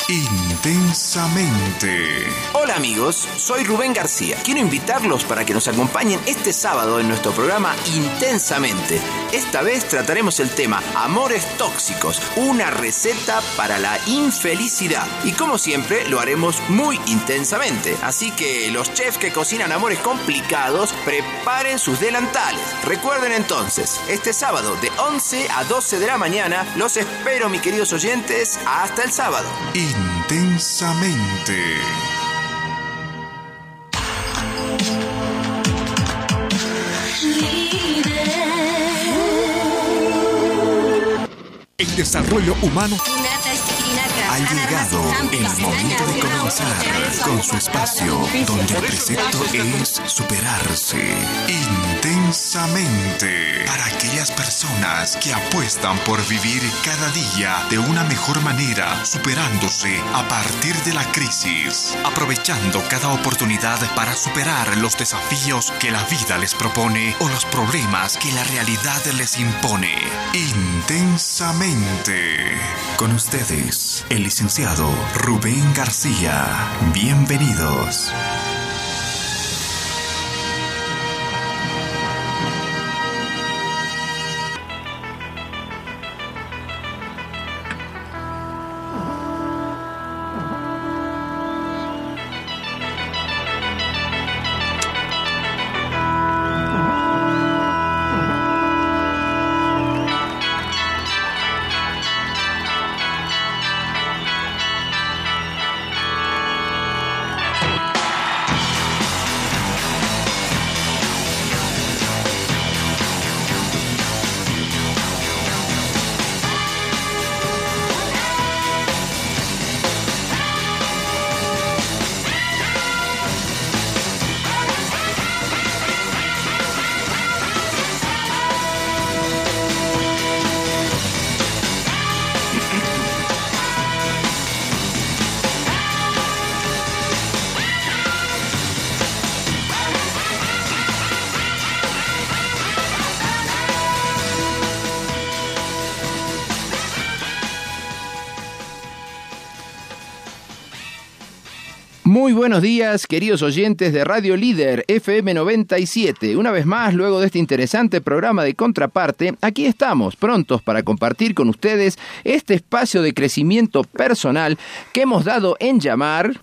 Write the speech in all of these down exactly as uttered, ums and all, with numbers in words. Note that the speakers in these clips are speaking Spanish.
Intensamente. Hola amigos, soy Rubén García. Quiero invitarlos para que nos acompañen este sábado en nuestro programa Intensamente. Esta vez trataremos el tema Amores Tóxicos, una receta para la infelicidad. Y como siempre, lo haremos muy intensamente. Así que los chefs que cocinan amores complicados, preparen sus delantales. Recuerden entonces, este sábado de once a doce de la mañana, los espero, mis queridos oyentes. Hasta el sábado. Intensamente. El desarrollo humano ha llegado el momento de comenzar con su espacio, donde el precepto es superarse intensamente. Para aquellas personas que apuestan por vivir cada día de una mejor manera, superándose a partir de la crisis, aprovechando cada oportunidad para superar los desafíos que la vida les propone o los problemas que la realidad les impone. Intensamente. Con ustedes, el licenciado Rubén García. Bienvenidos. Muy buenos días, queridos oyentes de Radio Líder F M noventa y siete. Una vez más, luego de este interesante programa de Contraparte, aquí estamos, prontos para compartir con ustedes este espacio de crecimiento personal que hemos dado en llamar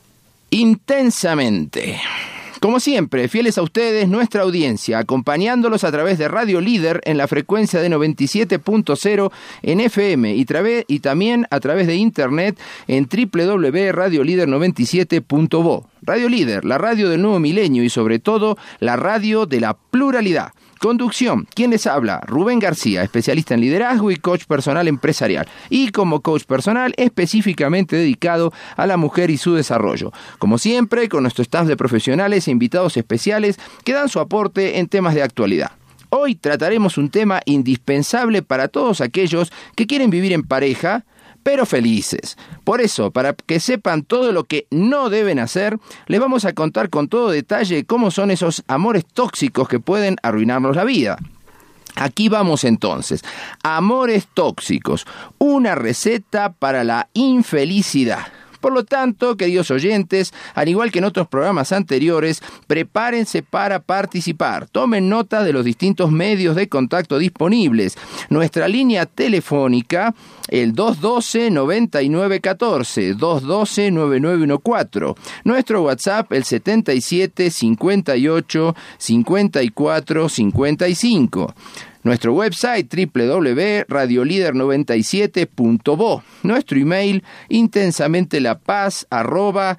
Intensamente. Como siempre, fieles a ustedes, nuestra audiencia, acompañándolos a través de Radio Líder en la frecuencia de noventa y siete punto cero en F M y, trabe, y también a través de internet en doble u doble u doble u punto radio líder noventa y siete punto bo. Radio Líder, la radio del nuevo milenio y sobre todo la radio de la pluralidad. Conducción, ¿quién les habla? Rubén García, especialista en liderazgo y coach personal empresarial. Y como coach personal específicamente dedicado a la mujer y su desarrollo. Como siempre, con nuestro staff de profesionales e invitados especiales que dan su aporte en temas de actualidad. Hoy trataremos un tema indispensable para todos aquellos que quieren vivir en pareja, pero felices. Por eso, para que sepan todo lo que no deben hacer, les vamos a contar con todo detalle cómo son esos amores tóxicos que pueden arruinarnos la vida. Aquí vamos entonces. Amores tóxicos, una receta para la infelicidad. Por lo tanto, queridos oyentes, al igual que en otros programas anteriores, prepárense para participar. Tomen nota de los distintos medios de contacto disponibles. Nuestra línea telefónica, el dos uno dos, nueve nueve uno cuatro, dos uno dos, nueve nueve uno cuatro. Nuestro WhatsApp, el setenta y siete, cincuenta y ocho, cincuenta y cuatro, cincuenta y cinco. Nuestro website doble u doble u doble u punto radio líder noventa y siete punto bo. Nuestro email intensamentela.paz arroba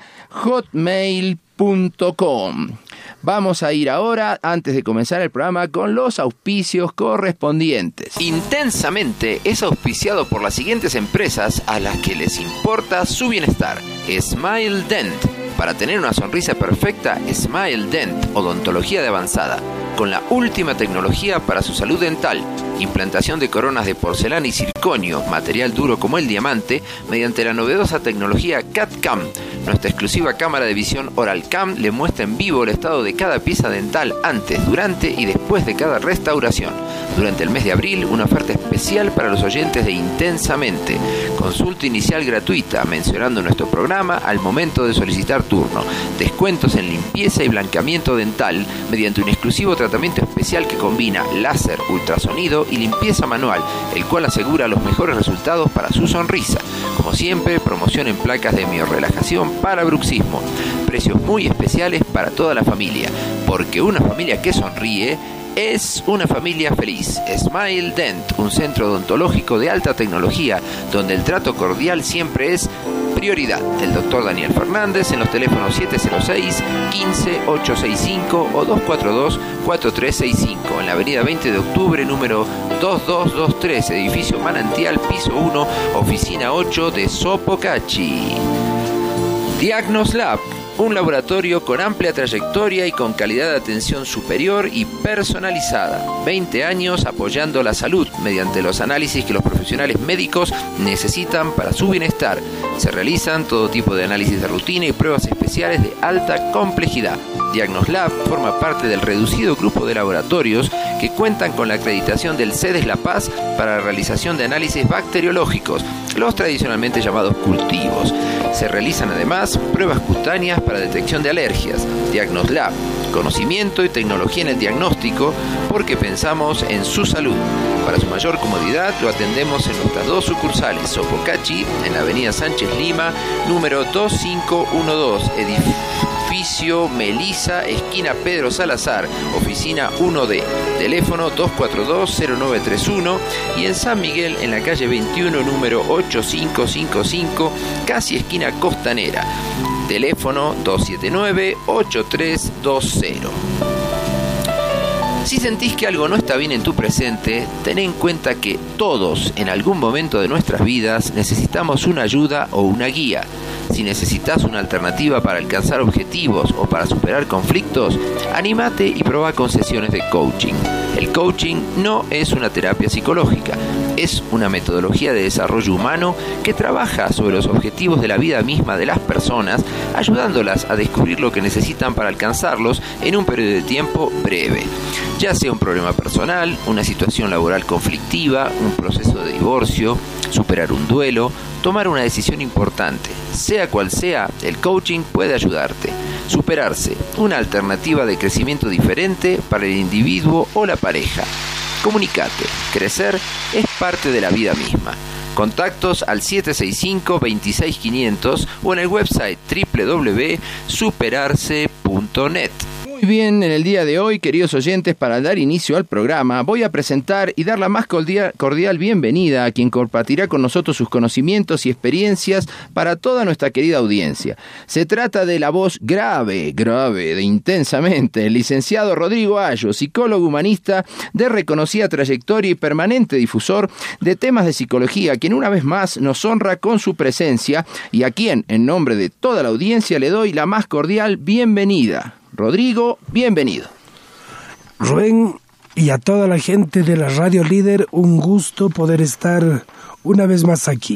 hotmail punto com. Vamos a ir ahora, antes de comenzar el programa, con los auspicios correspondientes. Intensamente es auspiciado por las siguientes empresas a las que les importa su bienestar. Smile Dent. Para tener una sonrisa perfecta, Smile Dent, odontología de avanzada, con la última tecnología para su salud dental. implantación de coronas de porcelana y circonio, material duro como el diamante, mediante la novedosa tecnología C A D-CAM. Nuestra exclusiva cámara de visión Oral-Cam le muestra en vivo el estado de cada pieza dental antes, durante y después de cada restauración. Durante el mes de abril, una oferta especial para los oyentes de Intensamente. Consulta inicial gratuita, mencionando nuestro programa al momento de solicitar turno. Descuentos en limpieza y blanqueamiento dental mediante un exclusivo tratamiento especial que combina láser, ultrasonido y limpieza manual, el cual asegura los mejores resultados para su sonrisa. Como siempre, promoción en placas de miorrelajación para bruxismo. Precios muy especiales para toda la familia, porque una familia que sonríe es una familia feliz. Smile Dent, un centro odontológico de alta tecnología donde el trato cordial siempre es prioridad. El doctor Daniel Fernández en los teléfonos siete cero seis, quince, ochocientos sesenta y cinco o dos cuatro dos, cuatro tres seis cinco en la avenida veinte de octubre, número dos dos dos tres, edificio Manantial, piso uno, oficina ocho de Sopocachi. Diagnoslab, un laboratorio con amplia trayectoria y con calidad de atención superior y personalizada. veinte años apoyando la salud mediante los análisis que los profesionales médicos necesitan para su bienestar. Se realizan todo tipo de análisis de rutina y pruebas especiales de alta complejidad. Diagnoslab forma parte del reducido grupo de laboratorios que cuentan con la acreditación del CEDES La Paz para la realización de análisis bacteriológicos, los tradicionalmente llamados cultivos. Se realizan además pruebas cutáneas para detección de alergias. Diagnoslab, conocimiento y tecnología en el diagnóstico, porque pensamos en su salud. Para su mayor comodidad lo atendemos en nuestras dos sucursales, Sopocachi, en la avenida Sánchez Lima, número dos cinco uno dos, edificio Melisa, esquina Pedro Salazar, oficina uno D, teléfono dos cuatro dos, cero nueve tres uno, y en San Miguel, en la calle veintiuno, número ocho cinco cinco cinco, casi esquina Costanera, teléfono dos siete nueve, ocho tres dos cero. Si sentís que algo no está bien en tu presente, ten en cuenta que todos, en algún momento de nuestras vidas, necesitamos una ayuda o una guía. Si necesitas una alternativa para alcanzar objetivos o para superar conflictos, anímate y prueba con sesiones de coaching. El coaching no es una terapia psicológica, es una metodología de desarrollo humano que trabaja sobre los objetivos de la vida misma de las personas, ayudándolas a descubrir lo que necesitan para alcanzarlos en un periodo de tiempo breve. Ya sea un problema personal, una situación laboral conflictiva, un proceso de divorcio, superar un duelo, tomar una decisión importante. Sea cual sea, el coaching puede ayudarte. Superarse, una alternativa de crecimiento diferente para el individuo o la pareja. Comunicate, crecer es parte de la vida misma. Contactos al siete seis cinco, veintiséis quinientos o en el website doble u doble u doble u punto superarse punto net. Muy bien, en el día de hoy, queridos oyentes, para dar inicio al programa, voy a presentar y dar la más cordial, cordial bienvenida a quien compartirá con nosotros sus conocimientos y experiencias para toda nuestra querida audiencia. Se trata de la voz grave, grave, de Intensamente, el licenciado Rodrigo Ayo, psicólogo humanista de reconocida trayectoria y permanente difusor de temas de psicología, quien una vez más nos honra con su presencia y a quien, en nombre de toda la audiencia, le doy la más cordial bienvenida. Rodrigo, bienvenido. Rubén, y a toda la gente de la Radio Líder, un gusto poder estar una vez más aquí.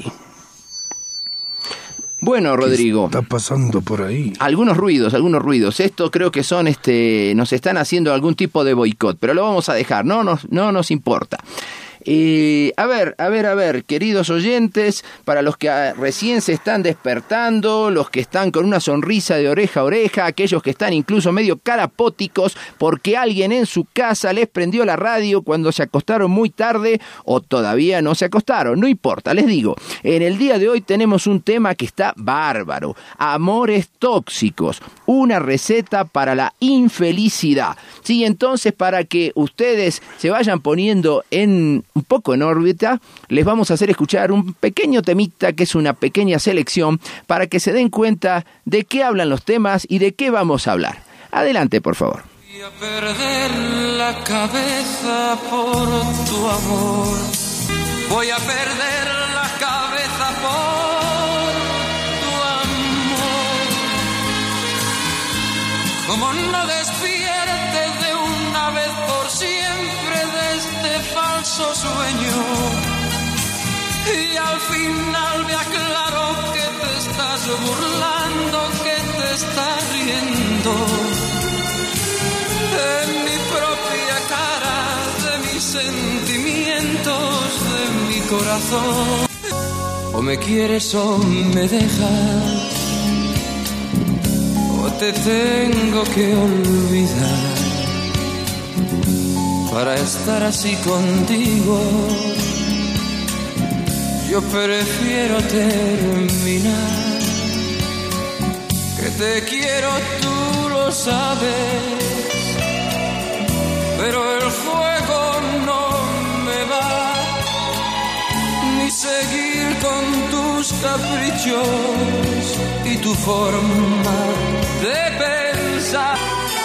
Bueno, Rodrigo. ¿Qué está pasando por ahí? Algunos ruidos, algunos ruidos. Esto creo que son, este, nos están haciendo algún tipo de boicot, pero lo vamos a dejar, no nos, no nos importa. Eh, a ver, a ver, a ver, queridos oyentes, para los que ah, recién se están despertando, los que están con una sonrisa de oreja a oreja, aquellos que están incluso medio carapóticos porque alguien en su casa les prendió la radio cuando se acostaron muy tarde o todavía no se acostaron, no importa, les digo, en el día de hoy tenemos un tema que está bárbaro, amores tóxicos, una receta para la infelicidad. Sí, entonces para que ustedes se vayan poniendo en un poco en órbita, les vamos a hacer escuchar un pequeño temita que es una pequeña selección para que se den cuenta de qué hablan los temas y de qué vamos a hablar. Adelante, por favor. Voy a perder la cabeza por tu amor. Voy a perder la cabeza por tu amor. Como no despierte de una vez por siempre de este falso falso sueño. Y al final me aclaro que te estás burlando, que te estás riendo de mi propia cara, de mis sentimientos, de mi corazón. O me quieres o me dejas, o te tengo que olvidar para estar así contigo. Yo prefiero terminar, que te quiero, tú lo sabes, pero el juego no me va, ni seguir con tus caprichos y tu forma de pensar.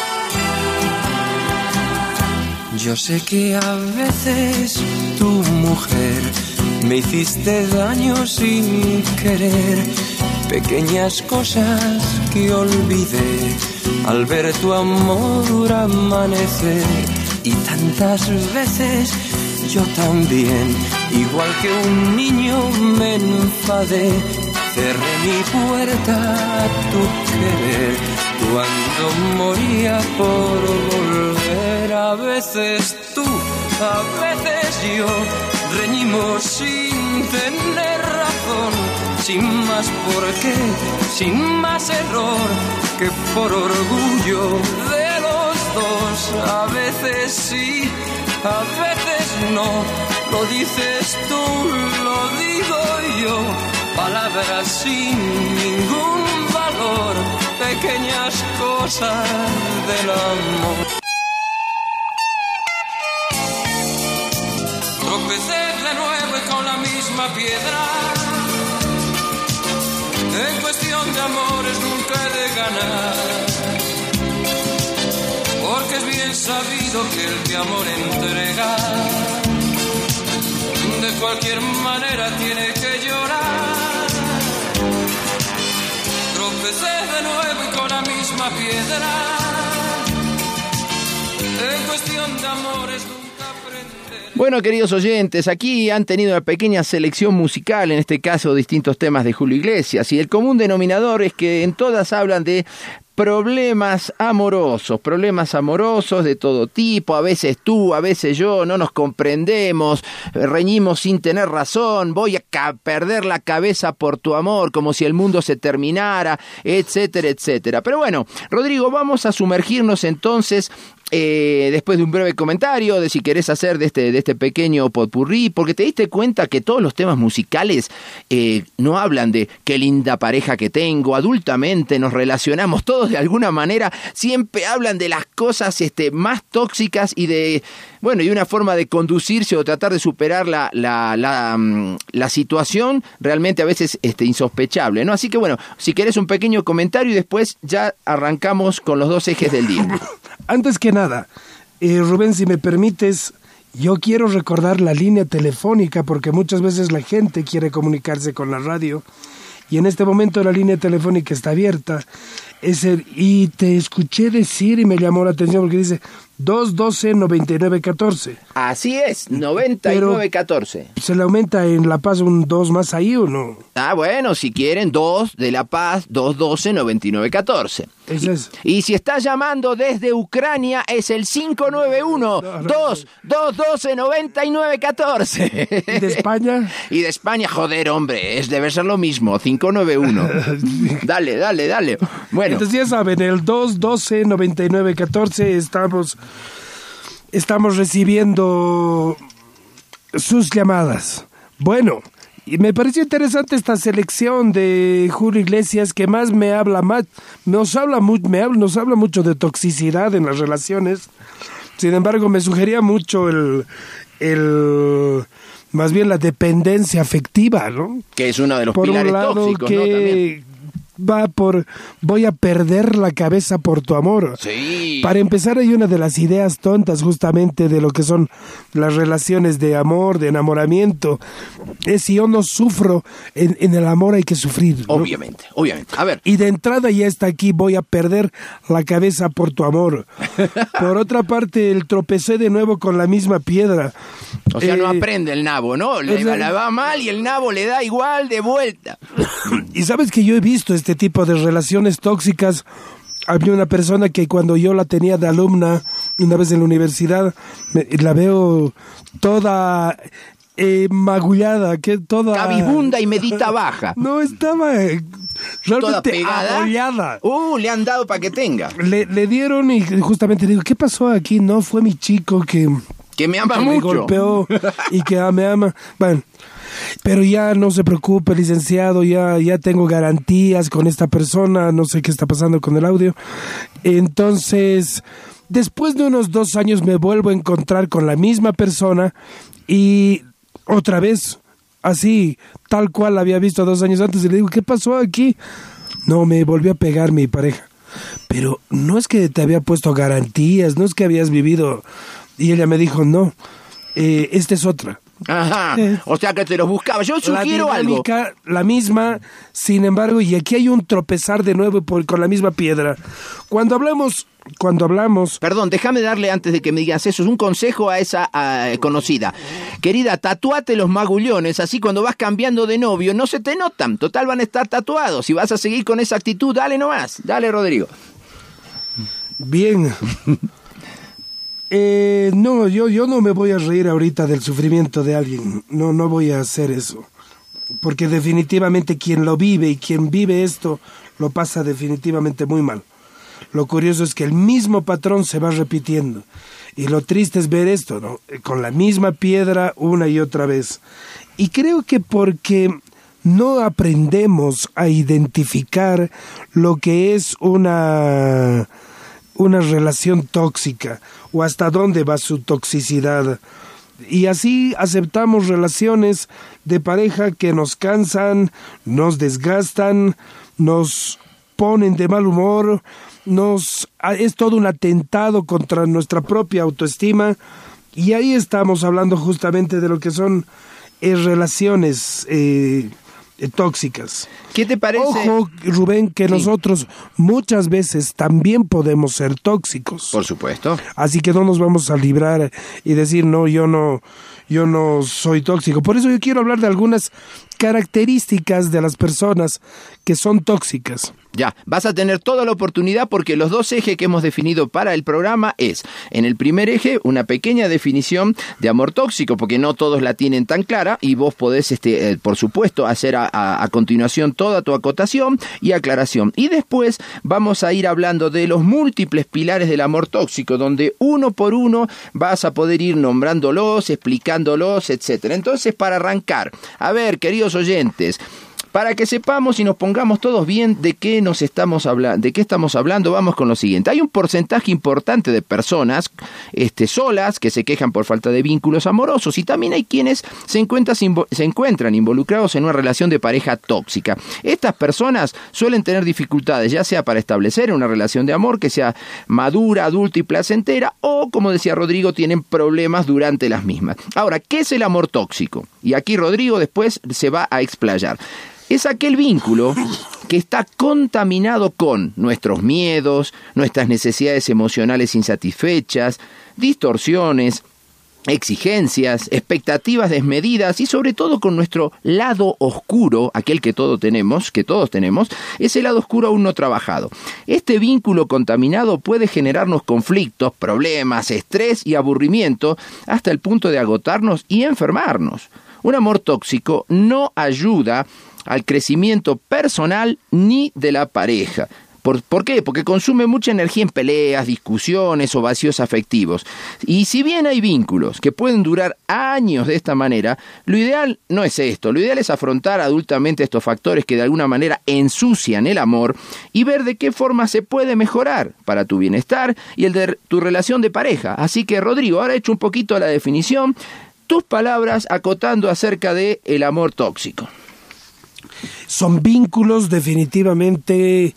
Yo sé que a veces tu mujer me hiciste daño sin querer, pequeñas cosas que olvidé al ver tu amor amanecer. Y tantas veces yo también, igual que un niño, me enfadé, cerré mi puerta a tu querer cuando moría por volver. A veces tú, a veces yo, reñimos sin tener razón, sin más por qué, sin más error que por orgullo de los dos. A veces sí, a veces no, lo dices tú, lo digo yo, palabras sin ningún valor, pequeñas cosas del amor. Tropecé de nuevo y con la misma piedra. En cuestión de amores nunca he de ganar, porque es bien sabido que el que amor entrega de cualquier manera tiene que llorar. Tropecé de nuevo y con la misma piedra. En cuestión de amores nunca. Bueno, queridos oyentes, aquí han tenido una pequeña selección musical, en este caso distintos temas de Julio Iglesias, y el común denominador es que en todas hablan de problemas amorosos, problemas amorosos de todo tipo, a veces tú, a veces yo, no nos comprendemos, reñimos sin tener razón, voy a ca- perder la cabeza por tu amor, como si el mundo se terminara, etcétera, etcétera. Pero bueno, Rodrigo, vamos a sumergirnos entonces, eh, después de un breve comentario, de si querés hacer de este, de este pequeño potpurrí, porque te diste cuenta que todos los temas musicales eh, no hablan de qué linda pareja que tengo, adultamente nos relacionamos todos de alguna manera, siempre hablan de las cosas este, más tóxicas y de, bueno, y una forma de conducirse o tratar de superar la, la, la, la situación realmente a veces este, insospechable, ¿no? Así que bueno, si querés un pequeño comentario y después ya arrancamos con los dos ejes del día. Antes que nada, eh, Rubén, si me permites, yo quiero recordar la línea telefónica porque muchas veces la gente quiere comunicarse con la radio y en este momento la línea telefónica está abierta. Es el, y te escuché decir y me llamó la atención porque dice dos doce noventa y nueve catorce. Así es, noventa y nueve catorce. ¿Se le aumenta en La Paz un dos más ahí o no? Ah, bueno, si quieren, dos de La Paz, dos doce noventa y nueve catorce. Eso es. Y, y si estás llamando desde Ucrania, es el cinco nueve uno, dos dos doce noventa y nueve catorce. ¿Y de España? Y de España, joder, hombre, es debe ser lo mismo, cinco nueve uno. Dale, dale, dale. Bueno. Entonces ya saben, el dos doce noventa y nueve catorce estamos, estamos recibiendo sus llamadas. Bueno, y me pareció interesante esta selección de Julio Iglesias que más me habla más, nos habla, mu- me habla, nos habla mucho de toxicidad en las relaciones. Sin embargo, me sugería mucho el, el más bien la dependencia afectiva, ¿no? Que es uno de los Por pilares un lado, tóxicos, que, ¿no? También. va por voy a perder la cabeza por tu amor. Sí. Para empezar, hay una de las ideas tontas justamente de lo que son las relaciones de amor, de enamoramiento. Es si yo no sufro, en, en el amor hay que sufrir, ¿no? Obviamente, obviamente. A ver. Y de entrada ya está aquí, voy a perder la cabeza por tu amor. Por otra parte, el tropecé de nuevo con la misma piedra. O sea, Eh, no aprende el nabo, ¿no? Le, o sea, la va mal y el nabo le da igual de vuelta. Y sabes que yo he visto este tipo de relaciones tóxicas. Había una persona que cuando yo la tenía de alumna, una vez en la universidad, me- la veo toda eh, magullada, que toda... Cabizbunda y medita baja. No, estaba eh, Toda realmente pegada. abollada. Uh, le han dado para que tenga. Le, le dieron y justamente le digo, ¿qué pasó aquí? No, fue mi chico que... Que me ama que me mucho. golpeó y que ah, me ama. Bueno, pero ya no se preocupe, licenciado, ya, ya tengo garantías con esta persona, no sé qué está pasando con el audio. Entonces, después de unos dos años me vuelvo a encontrar con la misma persona y otra vez, así, tal cual la había visto dos años antes, y le digo, ¿qué pasó aquí? No, me volvió a pegar mi pareja. Pero no es que te había puesto garantías, no es que habías vivido... Y ella me dijo, no, eh, esta es otra. Ajá. Eh. O sea que te los buscaba. Yo sugiero la algo. dinámica, la misma, sin embargo, y aquí hay un tropezar de nuevo por, con la misma piedra. Cuando hablamos, cuando hablamos... Perdón, déjame darle antes de que me digas eso, es un consejo a esa a, conocida. Querida, tatúate los magullones, así cuando vas cambiando de novio no se te notan. Total van a estar tatuados. Si vas a seguir con esa actitud, dale nomás. Dale, Rodrigo. Bien. Eh, no, yo, yo no me voy a reír ahorita del sufrimiento de alguien. No, no voy a hacer eso. Porque definitivamente quien lo vive y quien vive esto lo pasa definitivamente muy mal. Lo curioso es que el mismo patrón se va repitiendo. Y lo triste es ver esto, ¿no? Con la misma piedra una y otra vez. Y creo que porque no aprendemos a identificar lo que es una, una relación tóxica o hasta dónde va su toxicidad. Y así aceptamos relaciones de pareja que nos cansan, nos desgastan, nos ponen de mal humor, nos es todo un atentado contra nuestra propia autoestima. Y ahí estamos hablando justamente de lo que son eh, relaciones eh, eh, tóxicas. ¿Qué te parece? Ojo, Rubén, que Sí. nosotros muchas veces también podemos ser tóxicos. Por supuesto. Así que no nos vamos a librar y decir, no, yo no, yo no soy tóxico. Por eso yo quiero hablar de algunas características de las personas que son tóxicas. Ya, vas a tener toda la oportunidad porque los dos ejes que hemos definido para el programa es, en el primer eje, una pequeña definición de amor tóxico, porque no todos la tienen tan clara y vos podés, este, eh, por supuesto, hacer a, a, a continuación toda tu acotación y aclaración. Y después vamos a ir hablando de los múltiples pilares del amor tóxico, donde uno por uno vas a poder ir nombrándolos, explicándolos, etcétera. Entonces, para arrancar, a ver, queridos oyentes, para que sepamos y nos pongamos todos bien de qué nos estamos hablando, de qué estamos hablando, vamos con lo siguiente. Hay un porcentaje importante de personas este, solas que se quejan por falta de vínculos amorosos y también hay quienes se encuentran, se encuentran involucrados en una relación de pareja tóxica. Estas personas suelen tener dificultades, ya sea para establecer una relación de amor que sea madura, adulta y placentera, o, como decía Rodrigo, tienen problemas durante las mismas. Ahora, ¿qué es el amor tóxico? Y aquí Rodrigo después se va a explayar. Es aquel vínculo que está contaminado con nuestros miedos, nuestras necesidades emocionales insatisfechas, distorsiones, exigencias, expectativas desmedidas y sobre todo con nuestro lado oscuro, aquel que todos tenemos, que todos tenemos, ese lado oscuro aún no trabajado. Este vínculo contaminado puede generarnos conflictos, problemas, estrés y aburrimiento hasta el punto de agotarnos y enfermarnos. Un amor tóxico no ayuda al crecimiento personal ni de la pareja. ¿Por, ¿Por qué? Porque consume mucha energía en peleas, discusiones o vacíos afectivos. Y si bien hay vínculos que pueden durar años de esta manera, lo ideal no es esto. Lo ideal es afrontar adultamente estos factores que de alguna manera ensucian el amor y ver de qué forma se puede mejorar para tu bienestar y el de tu relación de pareja. Así que, Rodrigo, ahora he hecho un poquito la definición, tus palabras acotando acerca de el amor tóxico. son vínculos definitivamente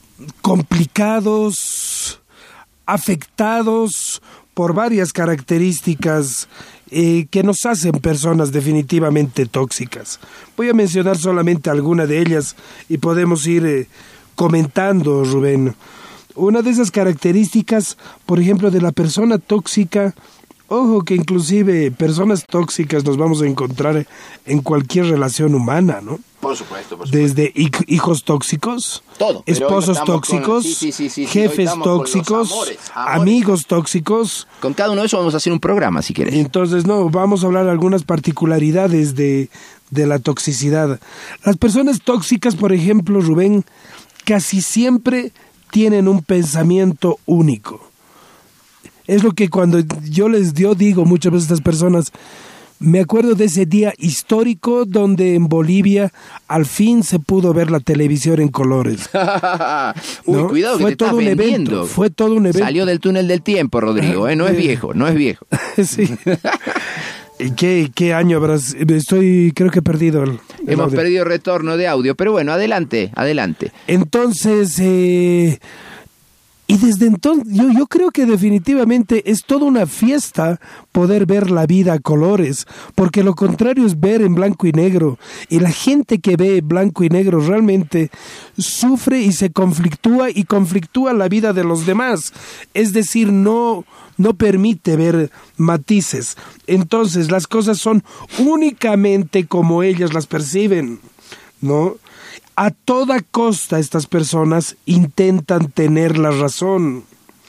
complicados, afectados por varias características eh, que nos hacen personas definitivamente tóxicas. Voy a mencionar solamente alguna de ellas y podemos ir eh, comentando, Rubén. Una de esas características, por ejemplo, de la persona tóxica, ojo que inclusive personas tóxicas nos vamos a encontrar en cualquier relación humana, ¿no? Por supuesto, por supuesto. Desde hij- hijos tóxicos, Todo, pero hoy esposos estamos tóxicos, con- sí, sí, sí, sí, sí, hoy jefes estamos con los tóxicos, amores, amores. amigos tóxicos. Con cada uno de esos vamos a hacer un programa, si querés. Entonces, no, vamos a hablar de algunas particularidades de, de la toxicidad. Las personas tóxicas, por ejemplo, Rubén, casi siempre tienen un pensamiento único. Es lo que cuando yo les yo digo muchas veces a estas personas, me acuerdo de ese día histórico donde en Bolivia al fin se pudo ver la televisión en colores. Uy, ¿No? cuidado que Fue te todo estás un vendiendo. evento, fue todo un evento. Salió del túnel del tiempo, Rodrigo, ¿eh? No es viejo, no es viejo. Sí. ¿Y ¿Qué, ¿Qué año habrás? Estoy, creo que he perdido el, el Hemos audio. perdido retorno de audio, pero bueno, adelante, adelante. Entonces, eh, y desde entonces, yo, yo creo que definitivamente es toda una fiesta poder ver la vida a colores, porque lo contrario es ver en blanco y negro, y la gente que ve blanco y negro realmente sufre y se conflictúa y conflictúa la vida de los demás, es decir, no, no permite ver matices. Entonces las cosas son únicamente como ellas las perciben, ¿no? A toda costa estas personas intentan tener la razón.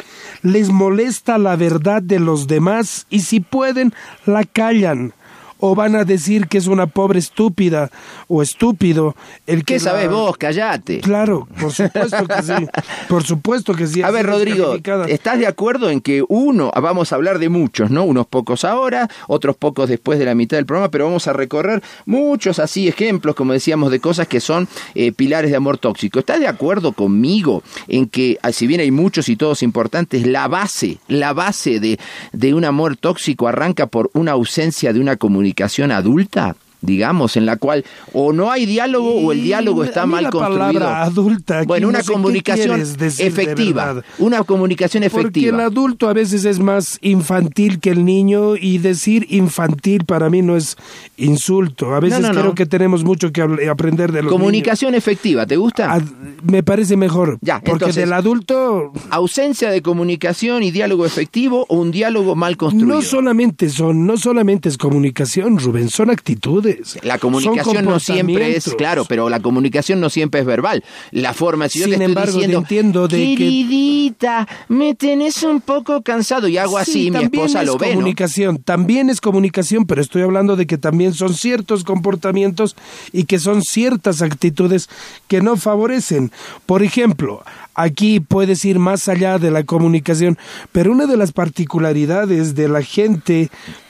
Les molesta la verdad de los demás y si pueden, la callan. O van a decir que es una pobre estúpida o estúpido el que ¿Qué sabés la- vos? Callate. Claro, por supuesto que sí. Por supuesto que sí. A ver, así Rodrigo, descalificada. ¿estás de acuerdo en que uno, vamos a hablar de muchos, ¿no? Unos pocos ahora, otros pocos después de la mitad del programa, pero vamos a recorrer muchos así ejemplos, como decíamos, de cosas que son eh, pilares de amor tóxico. ¿Estás de acuerdo conmigo en que, ah, si bien hay muchos y todos importantes, la base, la base de, de un amor tóxico arranca por una ausencia de una comunicación adulta? Digamos, en la cual o no hay diálogo o el diálogo está A mí mal la construido. palabra adulta aquí Bueno, una no sé qué comunicación quieres decir de efectiva. verdad. Una comunicación Porque efectiva. el adulto a veces es más infantil que el niño y decir infantil para mí no es insulto. A veces No, no, creo no. que tenemos mucho que habl- aprender de los Comunicación efectiva, ¿te gusta? niños. Ad- me parece mejor. Ya, porque entonces- del adulto Ausencia de comunicación y diálogo efectivo o un diálogo mal construido. no solamente son, no solamente es comunicación, Rubén, son actitudes. La son comunicación no siempre es, comportamientos. claro, pero la comunicación no siempre es verbal. La forma, si yo Sin te estoy embargo, te diciendo, entiendo de que- queridita, me tenés un poco cansado y hago así, Sí, mi también esposa es lo ve, ¿no? comunicación, también es comunicación, pero estoy hablando de que también son ciertos comportamientos y que son ciertas actitudes que no favorecen. Por ejemplo, aquí puedes ir más allá de la comunicación, pero una de las particularidades de la gente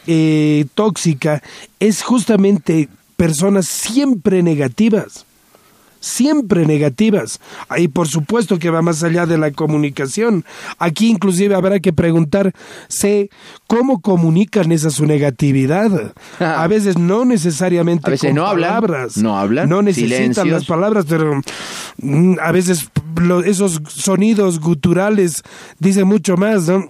eh, tóxica es justamente personas siempre negativas. Siempre negativas. Ahí por supuesto que va más allá de la comunicación. Aquí inclusive habrá que preguntarse cómo comunican esa su negatividad. A veces no necesariamente A veces con no hablan, palabras. no hablan, No necesitan silencios. las palabras, pero mm, a veces lo- esos sonidos guturales dicen mucho más, ¿no?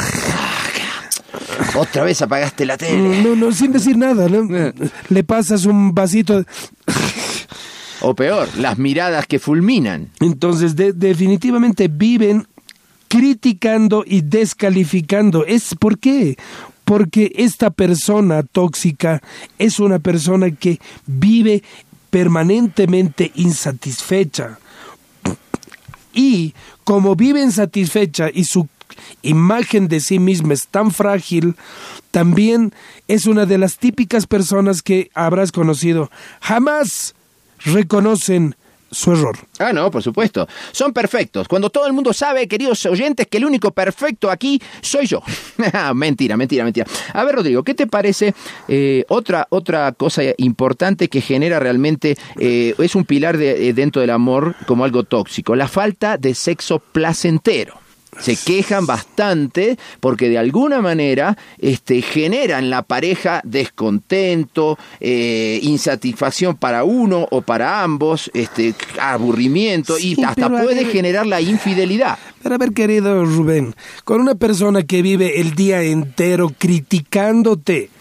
Otra vez apagaste la tele. No, no, sin decir nada, ¿no? Le pasas un vasito. O peor, las miradas que fulminan. Entonces, de- definitivamente viven criticando y descalificando. ¿Es por qué? Porque esta persona tóxica es una persona que vive permanentemente insatisfecha. Y como vive insatisfecha y su imagen de sí misma es tan frágil, también es una de las típicas personas que habrás conocido. Jamás reconocen su error. Ah, no, por supuesto. Son perfectos. Cuando todo el mundo sabe, queridos oyentes, que el único perfecto aquí soy yo. mentira, mentira, mentira. A ver, Rodrigo, ¿qué te parece eh, otra, otra cosa importante que genera realmente, eh, es un pilar de, eh, dentro del amor como algo tóxico? La falta de sexo placentero. se quejan bastante porque de alguna manera este, generan en la pareja descontento, eh, insatisfacción para uno o para ambos, este, aburrimiento sí, y hasta puede ver, generar la infidelidad. Pero a ver, querido Rubén, con una persona que vive el día entero criticándote,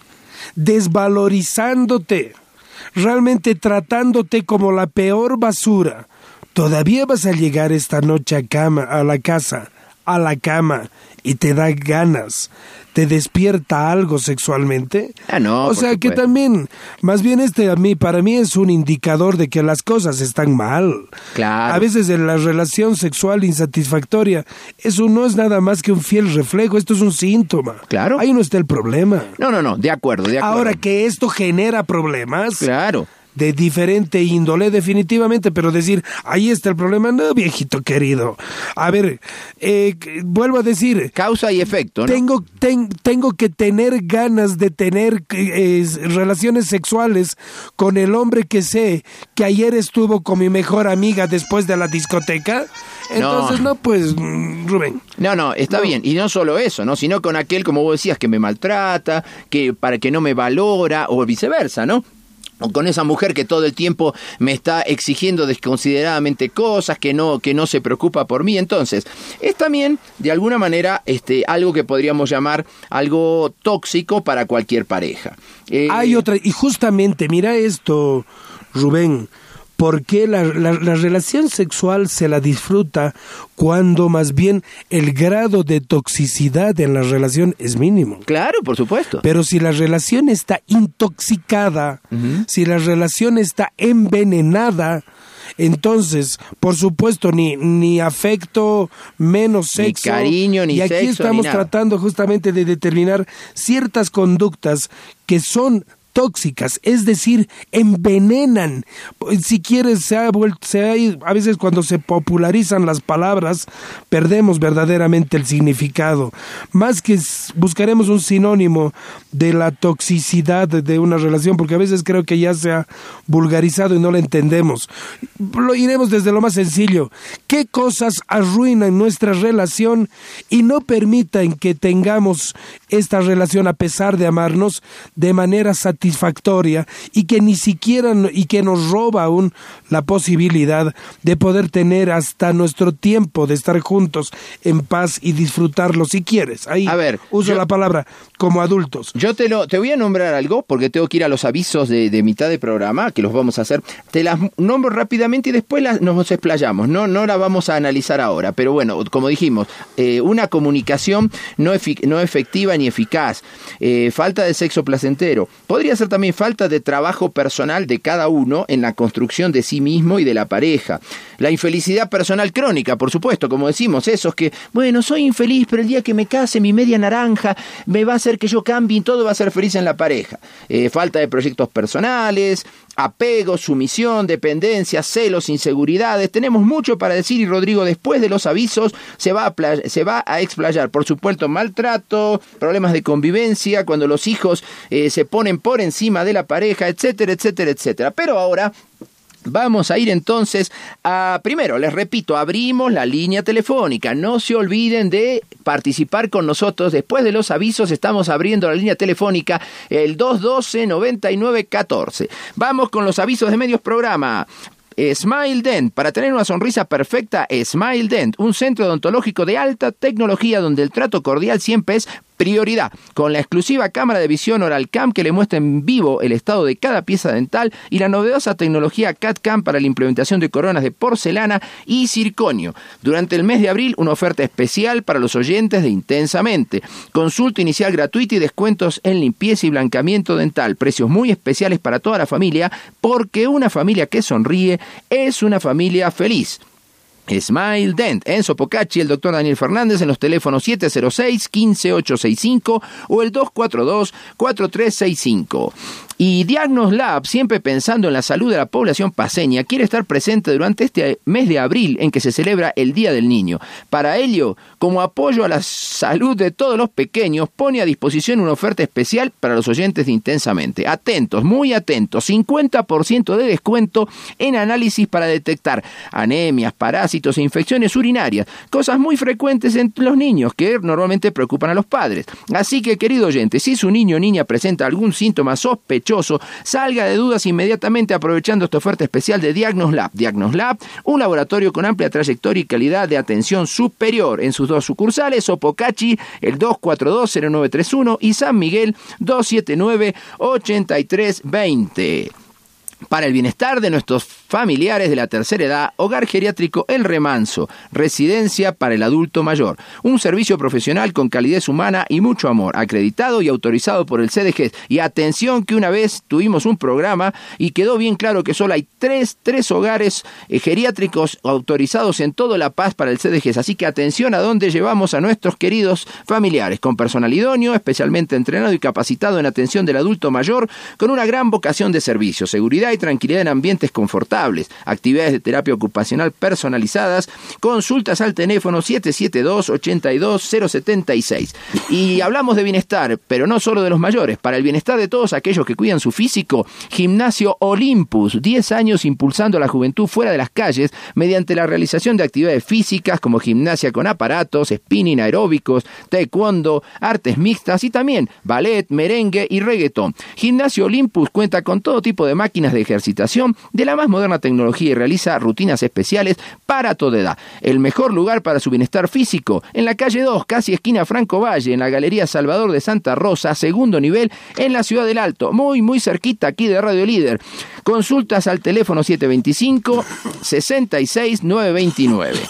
desvalorizándote, realmente tratándote como la peor basura, ¿todavía vas a llegar esta noche a cama, a la casa, a la cama, y te da ganas, te despierta algo sexualmente? Ah, no, o sea que también, más bien este a mí, para mí es un indicador de que las cosas están mal. Claro. A veces en la relación sexual insatisfactoria, eso no es nada más que un fiel reflejo, esto es un síntoma. Claro. Ahí no está el problema. No, no, no, de acuerdo, de acuerdo. Ahora que esto genera problemas. Claro. De diferente índole, definitivamente, pero decir, ahí está el problema, no, viejito querido. A ver, eh, vuelvo a decir... Causa y efecto, ¿no? Tengo, ten, tengo que tener ganas de tener eh, relaciones sexuales con el hombre que sé que ayer estuvo con mi mejor amiga después de la discoteca. Entonces, no, no pues, Rubén. No, no, está no. bien. Y no solo eso, ¿no? Sino con aquel, como vos decías, que me maltrata, que para que no me valora, o viceversa, ¿no? O con esa mujer que todo el tiempo me está exigiendo desconsideradamente cosas, que no, que no se preocupa por mí. Entonces, es también, de alguna manera, este, algo que podríamos llamar algo tóxico para cualquier pareja. Eh, Hay otra, y justamente, mira esto, Rubén, porque la, la, la relación sexual se la disfruta cuando más bien el grado de toxicidad en la relación es mínimo. Claro, por supuesto. Pero si la relación está intoxicada, uh-huh. si la relación está envenenada, entonces, por supuesto, ni, ni afecto, menos sexo. Ni cariño, ni sexo, y aquí sexo, estamos ni nada. tratando justamente de determinar ciertas conductas que son tóxicas, es decir, envenenan. Si quieres, se ha vuelto, se ha ido, a veces cuando se popularizan las palabras, perdemos verdaderamente el significado. Más que buscaremos un sinónimo de la toxicidad de una relación, porque a veces creo que ya se ha vulgarizado y no la entendemos. Lo iremos desde lo más sencillo. ¿Qué cosas arruinan nuestra relación y no permitan que tengamos esta relación, a pesar de amarnos, de manera satisfactoria? satisfactoria y que ni siquiera y que nos roba aún la posibilidad de poder tener hasta nuestro tiempo de estar juntos en paz y disfrutarlo si quieres. Ahí a ver, uso yo, la palabra como adultos. Yo te lo te voy a nombrar algo porque tengo que ir a los avisos de, de mitad de programa, que los vamos a hacer. Te las nombro rápidamente y después las, nos explayamos. No, no la vamos a analizar ahora, pero bueno, como dijimos, eh, una comunicación no, efic- no efectiva ni eficaz, eh, falta de sexo placentero. Podría ser también falta de trabajo personal de cada uno en la construcción de sí mismo y de la pareja. La infelicidad personal crónica, por supuesto, como decimos, esos que, bueno, soy infeliz, pero el día que me case, mi media naranja me va a hacer que yo cambie y todo va a ser feliz en la pareja. Eh, falta de proyectos personales, apego, sumisión, dependencia, celos, inseguridades. Tenemos mucho para decir y Rodrigo, después de los avisos, se va a, play- se va a explayar, por supuesto, maltrato, problemas de convivencia, cuando los hijos eh, se ponen por encima de la pareja, etcétera, etcétera, etcétera. Pero ahora vamos a ir entonces a, primero, les repito, abrimos la línea telefónica. No se olviden de participar con nosotros. Después de los avisos estamos abriendo la línea telefónica, el dos uno dos, nueve nueve uno cuatro. Vamos con los avisos de medios programa. Smile Dent, para tener una sonrisa perfecta, Smile Dent, un centro odontológico de alta tecnología donde el trato cordial siempre es prioridad, con la exclusiva cámara de visión Oral Cam que le muestra en vivo el estado de cada pieza dental y la novedosa tecnología C A D Cam para la implementación de coronas de porcelana y circonio. Durante el mes de abril, una oferta especial para los oyentes de Intensamente. Consulta inicial gratuita y descuentos en limpieza y blanqueamiento dental. Precios muy especiales para toda la familia, porque una familia que sonríe es una familia feliz. Smile Dent, en Sopocacci, el doctor Daniel Fernández, en los teléfonos siete cero seis, uno cinco ocho seis cinco o el dos cuatro dos, cuatro tres seis cinco. Y Diagnos Lab, siempre pensando en la salud de la población paceña, quiere estar presente durante este mes de abril en que se celebra el Día del Niño. Para ello, como apoyo a la salud de todos los pequeños, pone a disposición una oferta especial para los oyentes de Intensamente. Atentos, muy atentos, cincuenta por ciento de descuento en análisis para detectar anemias, parásitos, parásitos e infecciones urinarias, cosas muy frecuentes en los niños que normalmente preocupan a los padres. Así que, querido oyente, si su niño o niña presenta algún síntoma sospechoso, salga de dudas inmediatamente aprovechando esta oferta especial de Diagnoslab. Diagnoslab, un laboratorio con amplia trayectoria y calidad de atención superior en sus dos sucursales, Sopocachi, el dos cuatro dos cero nueve tres uno y San Miguel, dos siete nueve ocho tres dos cero. Para el bienestar de nuestros familiares de la tercera edad, Hogar Geriátrico El Remanso, residencia para el adulto mayor. Un servicio profesional con calidez humana y mucho amor, acreditado y autorizado por el C D G. Y atención que una vez tuvimos un programa y quedó bien claro que solo hay tres, tres hogares eh, geriátricos autorizados en toda La Paz para el C D G. Así que atención a dónde llevamos a nuestros queridos familiares, con personal idóneo, especialmente entrenado y capacitado en atención del adulto mayor, con una gran vocación de servicio, seguridad y tranquilidad en ambientes confortables, actividades de terapia ocupacional personalizadas, consultas al teléfono siete siete dos, ocho dos cero siete seis. Y hablamos de bienestar, pero no solo de los mayores, para el bienestar de todos aquellos que cuidan su físico, Gimnasio Olympus, diez años impulsando a la juventud fuera de las calles mediante la realización de actividades físicas como gimnasia con aparatos, spinning aeróbicos, taekwondo, artes mixtas y también ballet, merengue y reggaetón. Gimnasio Olympus cuenta con todo tipo de máquinas de ejercitación de la más moderna tecnología y realiza rutinas especiales para toda edad. El mejor lugar para su bienestar físico, en la calle dos, casi esquina Franco Valle, en la Galería Salvador de Santa Rosa, segundo nivel, en la Ciudad del Alto, muy muy cerquita aquí de Radio Líder. Consultas al teléfono siete dos cinco, seis seis nueve dos nueve.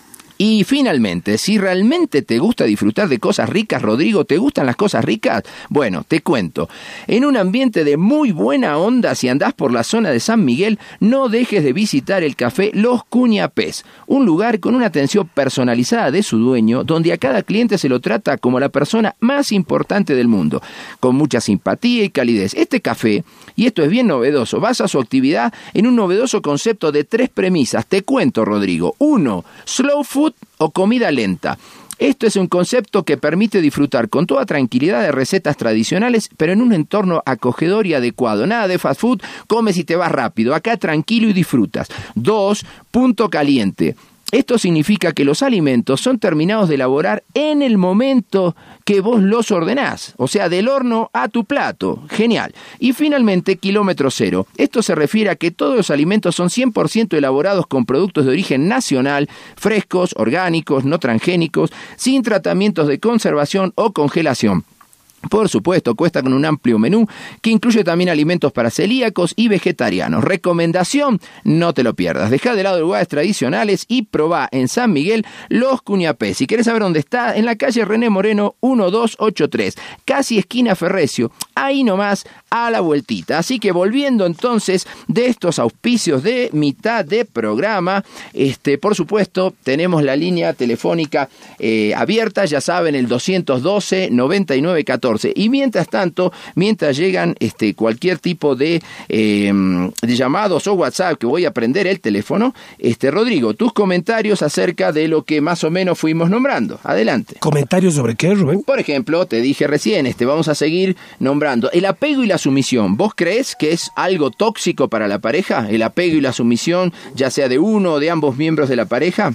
Y finalmente, si realmente te gusta disfrutar de cosas ricas, Rodrigo, ¿te gustan las cosas ricas? Bueno, te cuento. En un ambiente de muy buena onda, si andás por la zona de San Miguel, no dejes de visitar el café Los Cuñapés, un lugar con una atención personalizada de su dueño, donde a cada cliente se lo trata como la persona más importante del mundo, con mucha simpatía y calidez. Este café, y esto es bien novedoso, basa su actividad en un novedoso concepto de tres premisas. Te cuento, Rodrigo. Uno, slow food o comida lenta. Esto es un concepto que permite disfrutar con toda tranquilidad de recetas tradicionales, pero en un entorno acogedor y adecuado. Nada de fast food, comes y te vas rápido. Acá tranquilo y disfrutas. Dos, punto caliente. Esto significa que los alimentos son terminados de elaborar en el momento que vos los ordenás, o sea, del horno a tu plato. Genial. Y finalmente, kilómetro cero. Esto se refiere a que todos los alimentos son cien por ciento elaborados con productos de origen nacional, frescos, orgánicos, no transgénicos, sin tratamientos de conservación o congelación. Por supuesto, cuesta con un amplio menú que incluye también alimentos para celíacos y vegetarianos. Recomendación, no te lo pierdas. Deja de lado lugares tradicionales y probá en San Miguel Los Cuñapés. Si querés saber dónde está, en la calle René Moreno mil doscientos ochenta y tres, casi esquina Ferrecio, ahí nomás a la vueltita. Así que volviendo entonces de estos auspicios de mitad de programa, este, por supuesto, tenemos la línea telefónica eh, abierta, ya saben, el dos doce, noventa y nueve catorce. Y mientras tanto, mientras llegan este, cualquier tipo de, eh, de llamados o WhatsApp, que voy a prender el teléfono, este, Rodrigo, tus comentarios acerca de lo que más o menos fuimos nombrando. Adelante. ¿Comentarios sobre qué, Rubén? Por ejemplo, te dije recién, este, vamos a seguir nombrando el apego y la sumisión. ¿Vos crees que es algo tóxico para la pareja? El apego y la sumisión, ya sea de uno o de ambos miembros de la pareja.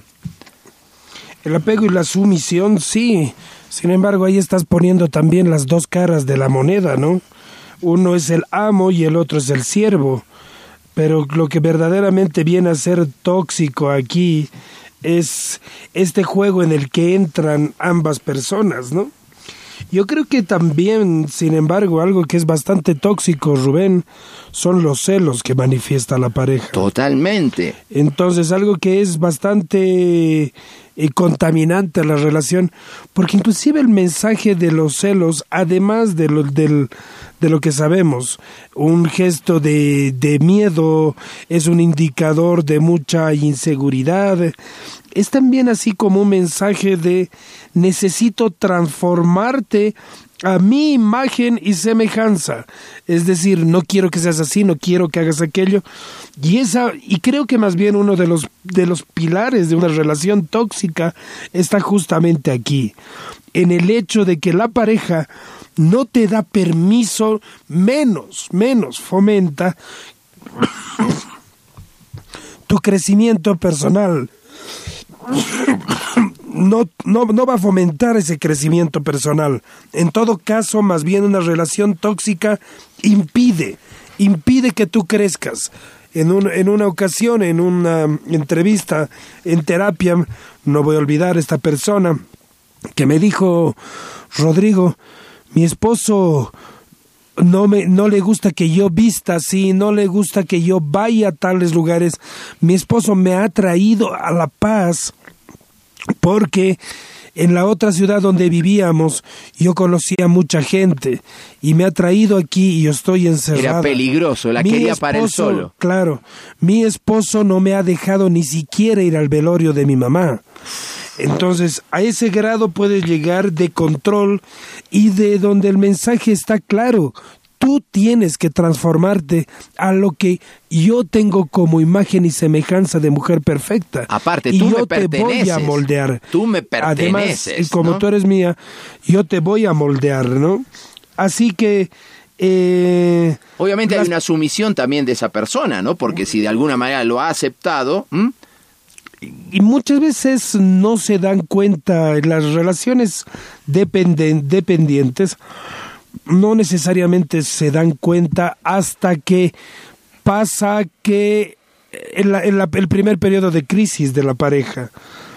El apego y la sumisión, sí. Sin embargo, ahí estás poniendo también las dos caras de la moneda, ¿no? Uno es el amo y el otro es el siervo. Pero lo que verdaderamente viene a ser tóxico aquí es este juego en el que entran ambas personas, ¿no? Yo creo que también, sin embargo, algo que es bastante tóxico, Rubén, son los celos que manifiesta la pareja. Totalmente. Entonces, algo que es bastante eh, contaminante a la relación, porque inclusive el mensaje de los celos, además de lo, del, de lo que sabemos, un gesto de, de miedo, es un indicador de mucha inseguridad, es también así como un mensaje de necesito transformarte a mi imagen y semejanza, es decir, no quiero que seas así, no quiero que hagas aquello, y esa y creo que más bien uno de los de los pilares de una relación tóxica está justamente aquí, en el hecho de que la pareja no te da permiso, menos, menos fomenta tu crecimiento personal. no, no, no va a fomentar ese crecimiento personal. En todo caso, más bien una relación tóxica impide, impide que tú crezcas. En, un, en una ocasión, en una entrevista en terapia, no voy a olvidar esta persona que me dijo: Rodrigo, mi esposo no me no le gusta que yo vista así, no le gusta que yo vaya a tales lugares. Mi esposo me ha traído a La Paz porque en la otra ciudad donde vivíamos yo conocía mucha gente y me ha traído aquí y yo estoy encerrada. Era peligroso, la mi quería esposo, para él solo. Claro, mi esposo no me ha dejado ni siquiera ir al velorio de mi mamá. Entonces, a ese grado puedes llegar de control y de donde el mensaje está claro. Tú tienes que transformarte a lo que yo tengo como imagen y semejanza de mujer perfecta. Aparte, y tú yo me te perteneces. voy a moldear. Tú me perteneces. Además, y como ¿no? tú eres mía, yo te voy a moldear, ¿no? Así que... Eh, Obviamente las... hay una sumisión también de esa persona, ¿no? Porque si de alguna manera lo ha aceptado... ¿m? Y muchas veces no se dan cuenta, las relaciones dependen, dependientes no necesariamente se dan cuenta hasta que pasa que en la, en la, el primer periodo de crisis de la pareja.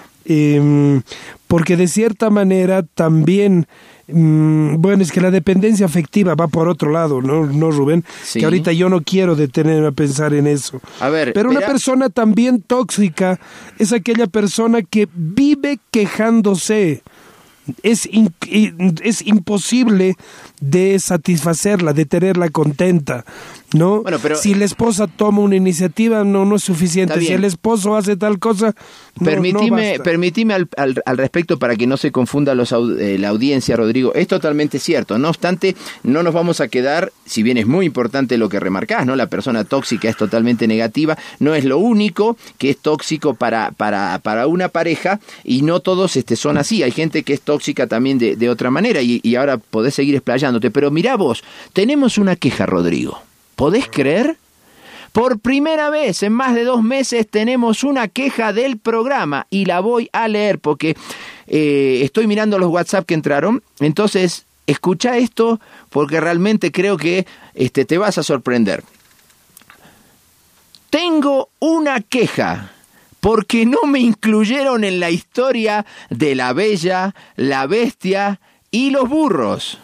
Eh, porque de cierta manera también... Bueno, es que la dependencia afectiva va por otro lado, ¿no, no Rubén? Sí. Que ahorita yo no quiero detenerme a pensar en eso. A ver, pero una verá... persona también tóxica es aquella persona que vive quejándose. Es, in, es imposible de satisfacerla, de tenerla contenta, ¿no? Bueno, pero... Si la esposa toma una iniciativa, no, no es suficiente. Si el esposo hace tal cosa, no, permitime, no basta. Permitime al, al, al respecto para que no se confunda los, eh, la audiencia, Rodrigo. Es totalmente cierto. No obstante, no nos vamos a quedar, si bien es muy importante lo que remarcás, ¿no? La persona tóxica es totalmente negativa. No es lo único que es tóxico para, para, para una pareja y no todos este, son así. Hay gente que es tóxica también de, de otra manera y, y ahora podés seguir explayándote. Pero mirá vos, tenemos una queja, Rodrigo. ¿Podés creer? Por primera vez en más de dos meses tenemos una queja del programa y la voy a leer porque eh, estoy mirando los WhatsApp que entraron. Entonces, escucha esto porque realmente creo que este, te vas a sorprender. Tengo una queja porque no me incluyeron en la historia de la Bella, la Bestia y los burros.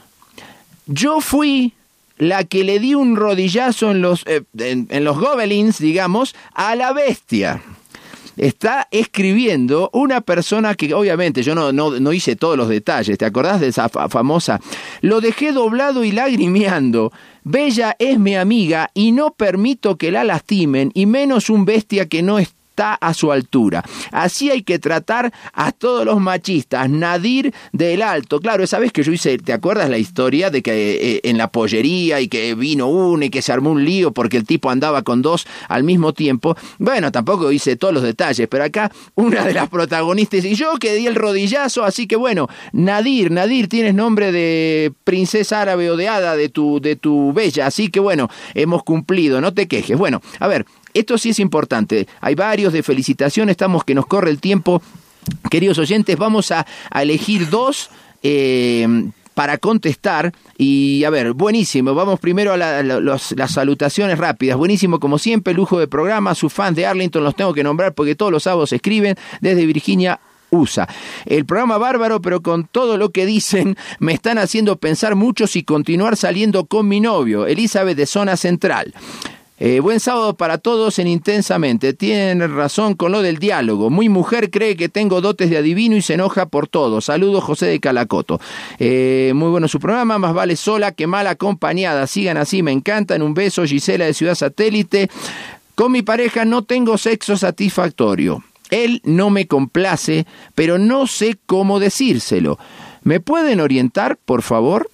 Yo fui la que le di un rodillazo en los, eh, en, en los gobelins, digamos, a la Bestia. Está escribiendo una persona que obviamente yo no, no, no hice todos los detalles. ¿Te acordás de esa fa- famosa? Lo dejé doblado y lagrimeando. Bella es mi amiga y no permito que la lastimen, y menos un bestia que no está está a su altura. Así hay que tratar a todos los machistas. Nadir del Alto. Claro, esa vez que yo hice, ¿te acuerdas la historia de que eh, en la pollería y que vino uno y que se armó un lío porque el tipo andaba con dos al mismo tiempo? Bueno, tampoco hice todos los detalles, pero acá una de las protagonistas y yo que di el rodillazo, así que bueno, Nadir, Nadir, tienes nombre de princesa árabe o de hada de tu, de tu Bella, así que bueno, hemos cumplido, no te quejes. Bueno, a ver, esto sí es importante. Hay varios de felicitaciones, estamos que nos corre el tiempo. Queridos oyentes, vamos a, a elegir dos eh, para contestar. Y a ver, buenísimo. Vamos primero a la, a los, las salutaciones rápidas. Buenísimo, como siempre, lujo de programa. Sus fans de Arlington los tengo que nombrar porque todos los sábados escriben desde Virginia, U S A. El programa bárbaro, pero con todo lo que dicen me están haciendo pensar mucho si continuar saliendo con mi novio, Elizabeth de Zona Central. Eh, buen sábado para todos en Intensamente. Tienen razón con lo del diálogo. Muy mujer, cree que tengo dotes de adivino y se enoja por todo. Saludos, José de Calacoto. Eh, muy bueno su programa. Más vale sola que mal acompañada. Sigan así, me encantan. Un beso, Gisela de Ciudad Satélite. Con mi pareja no tengo sexo satisfactorio. Él no me complace, pero no sé cómo decírselo. ¿Me pueden orientar, por favor?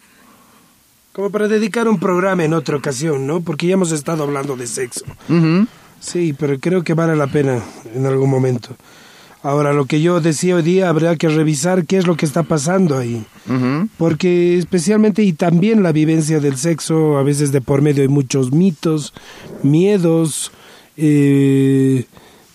Como para dedicar un programa en otra ocasión, ¿no? Porque ya hemos estado hablando de sexo. Uh-huh. Sí, pero creo que vale la pena en algún momento. Ahora, lo que yo decía hoy día, habrá que revisar qué es lo que está pasando ahí. Uh-huh. Porque especialmente, y también la vivencia del sexo, a veces de por medio hay muchos mitos, miedos, eh,